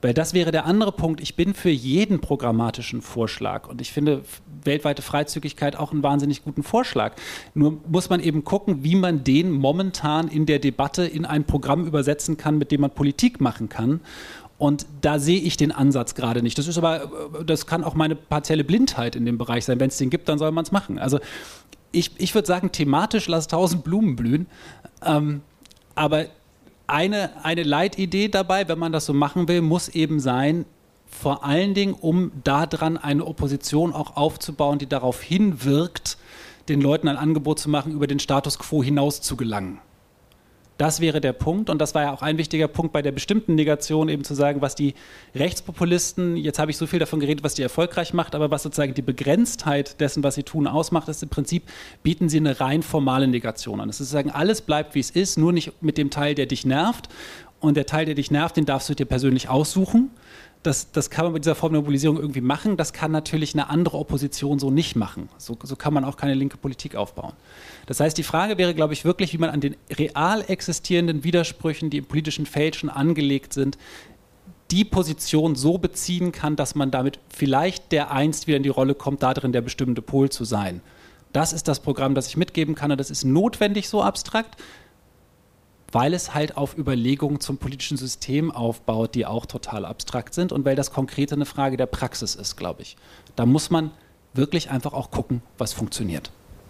Weil das wäre der andere Punkt. Ich bin für jeden programmatischen Vorschlag und ich finde weltweite Freizügigkeit auch einen wahnsinnig guten Vorschlag. Nur muss man eben gucken, wie man den momentan in der Debatte in ein Programm übersetzen kann, mit dem man Politik machen kann. Und da sehe ich den Ansatz gerade nicht. Das ist aber, das kann auch meine partielle Blindheit in dem Bereich sein. Wenn es den gibt, dann soll man es machen. Also ich, ich würde sagen, thematisch lass tausend Blumen blühen. Ähm, aber Eine, eine Leitidee dabei, wenn man das so machen will, muss eben sein, vor allen Dingen, um daran eine Opposition auch aufzubauen, die darauf hinwirkt, den Leuten ein Angebot zu machen, über den Status quo hinaus zu gelangen. Das wäre der Punkt und das war ja auch ein wichtiger Punkt bei der bestimmten Negation, eben zu sagen, was die Rechtspopulisten, jetzt habe ich so viel davon geredet, was die erfolgreich macht, aber was sozusagen die Begrenztheit dessen, was sie tun, ausmacht, ist im Prinzip, bieten sie eine rein formale Negation an. Das ist sozusagen, alles bleibt, wie es ist, nur nicht mit dem Teil, der dich nervt und der Teil, der dich nervt, den darfst du dir persönlich aussuchen. Das, das kann man mit dieser Form der Mobilisierung irgendwie machen. Das kann natürlich eine andere Opposition so nicht machen. So, so kann man auch keine linke Politik aufbauen. Das heißt, die Frage wäre, glaube ich, wirklich, wie man an den real existierenden Widersprüchen, die im politischen Feld schon angelegt sind, die Position so beziehen kann, dass man damit vielleicht dereinst wieder in die Rolle kommt, darin der bestimmende Pol zu sein. Das ist das Programm, das ich mitgeben kann und das ist notwendig so abstrakt, weil es halt auf Überlegungen zum politischen System aufbaut, die auch total abstrakt sind und weil das Konkrete eine Frage der Praxis ist, glaube ich. Da muss man wirklich einfach auch gucken, was funktioniert.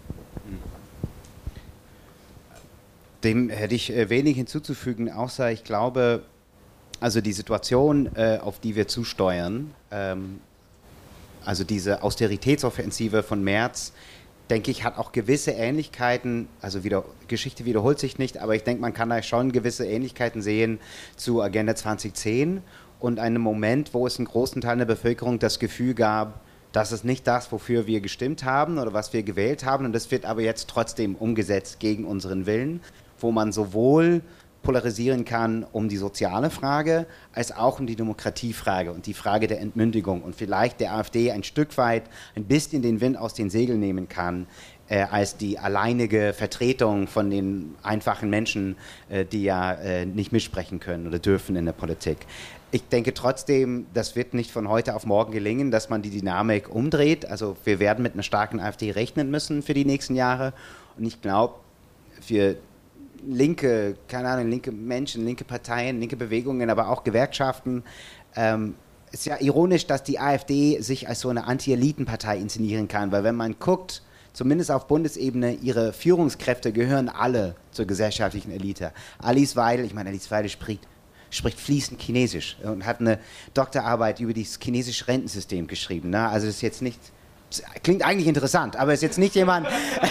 Dem hätte ich wenig hinzuzufügen, außer ich glaube, also die Situation, auf die wir zusteuern, also diese Austeritätsoffensive von März, denke ich, hat auch gewisse Ähnlichkeiten, also wieder, Geschichte wiederholt sich nicht, aber ich denke, man kann da schon gewisse Ähnlichkeiten sehen zu Agenda zwanzig zehn und einem Moment, wo es in großen Teilen der Bevölkerung das Gefühl gab, das ist nicht das, wofür wir gestimmt haben oder was wir gewählt haben und das wird aber jetzt trotzdem umgesetzt gegen unseren Willen, wo man sowohl polarisieren kann um die soziale Frage, als auch um die Demokratiefrage und die Frage der Entmündigung und vielleicht der AfD ein Stück weit ein bisschen den Wind aus den Segeln nehmen kann, äh, als die alleinige Vertretung von den einfachen Menschen, äh, die ja äh, nicht mitsprechen können oder dürfen in der Politik. Ich denke trotzdem, das wird nicht von heute auf morgen gelingen, dass man die Dynamik umdreht. Also wir werden mit einer starken AfD rechnen müssen für die nächsten Jahre und ich glaube, für linke, keine Ahnung, linke Menschen, linke Parteien, linke Bewegungen, aber auch Gewerkschaften. Ähm, es ist ja ironisch, dass die AfD sich als so eine Anti-Eliten-Partei inszenieren kann, weil wenn man guckt, zumindest auf Bundesebene, ihre Führungskräfte gehören alle zur gesellschaftlichen Elite. Alice Weidel, ich meine, Alice Weidel spricht, spricht fließend Chinesisch und hat eine Doktorarbeit über das chinesische Rentensystem geschrieben. Ne? Also das ist jetzt nicht... Klingt eigentlich interessant, aber ist jetzt nicht jemand,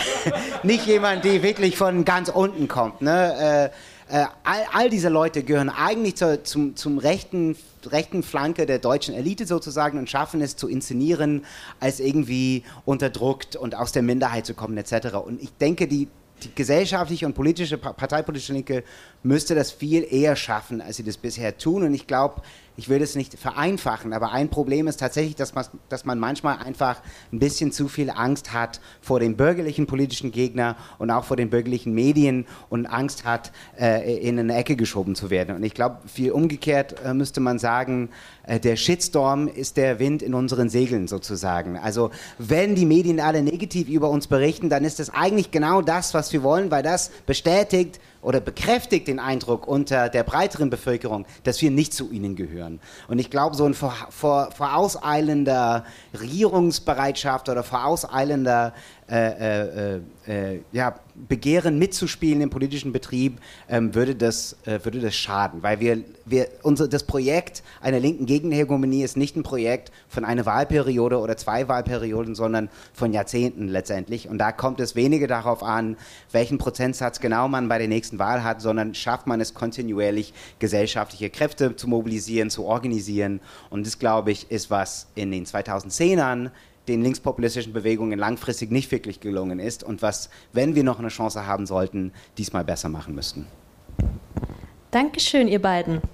nicht jemand, die wirklich von ganz unten kommt. Ne? Äh, äh, all, all diese Leute gehören eigentlich zur, zum, zum rechten, rechten Flanke der deutschen Elite sozusagen und schaffen es zu inszenieren, als irgendwie unterdrückt und aus der Minderheit zu kommen et cetera. Und ich denke, die, die gesellschaftliche und politische, parteipolitische Linke müsste das viel eher schaffen, als sie das bisher tun. Und ich glaube, ich will das nicht vereinfachen, aber ein Problem ist tatsächlich, dass man, dass man manchmal einfach ein bisschen zu viel Angst hat vor dem bürgerlichen politischen Gegner und auch vor den bürgerlichen Medien und Angst hat, äh, in eine Ecke geschoben zu werden. Und ich glaube, viel umgekehrt äh, müsste man sagen, äh, der Shitstorm ist der Wind in unseren Segeln sozusagen. Also wenn die Medien alle negativ über uns berichten, dann ist das eigentlich genau das, was wir wollen, weil das bestätigt oder bekräftigt den Eindruck unter der breiteren Bevölkerung, dass wir nicht zu ihnen gehören. Und ich glaube, so ein vor, vor, vorauseilender Regierungsbereitschaft oder vorauseilender äh, äh, äh, ja, Begehren mitzuspielen im politischen Betrieb, ähm, würde, das, äh, würde das schaden. Weil wir, wir unser, das Projekt einer linken Gegenhegemonie ist nicht ein Projekt von einer Wahlperiode oder zwei Wahlperioden, sondern von Jahrzehnten letztendlich. Und da kommt es weniger darauf an, welchen Prozentsatz genau man bei der nächsten Wahl hat, sondern schafft man es kontinuierlich, gesellschaftliche Kräfte zu mobilisieren, zu organisieren. Und das, glaube ich, ist, was in den zweitausendzehnern den linkspopulistischen Bewegungen langfristig nicht wirklich gelungen ist und was, wenn wir noch eine Chance haben sollten, diesmal besser machen müssten. Dankeschön, ihr beiden.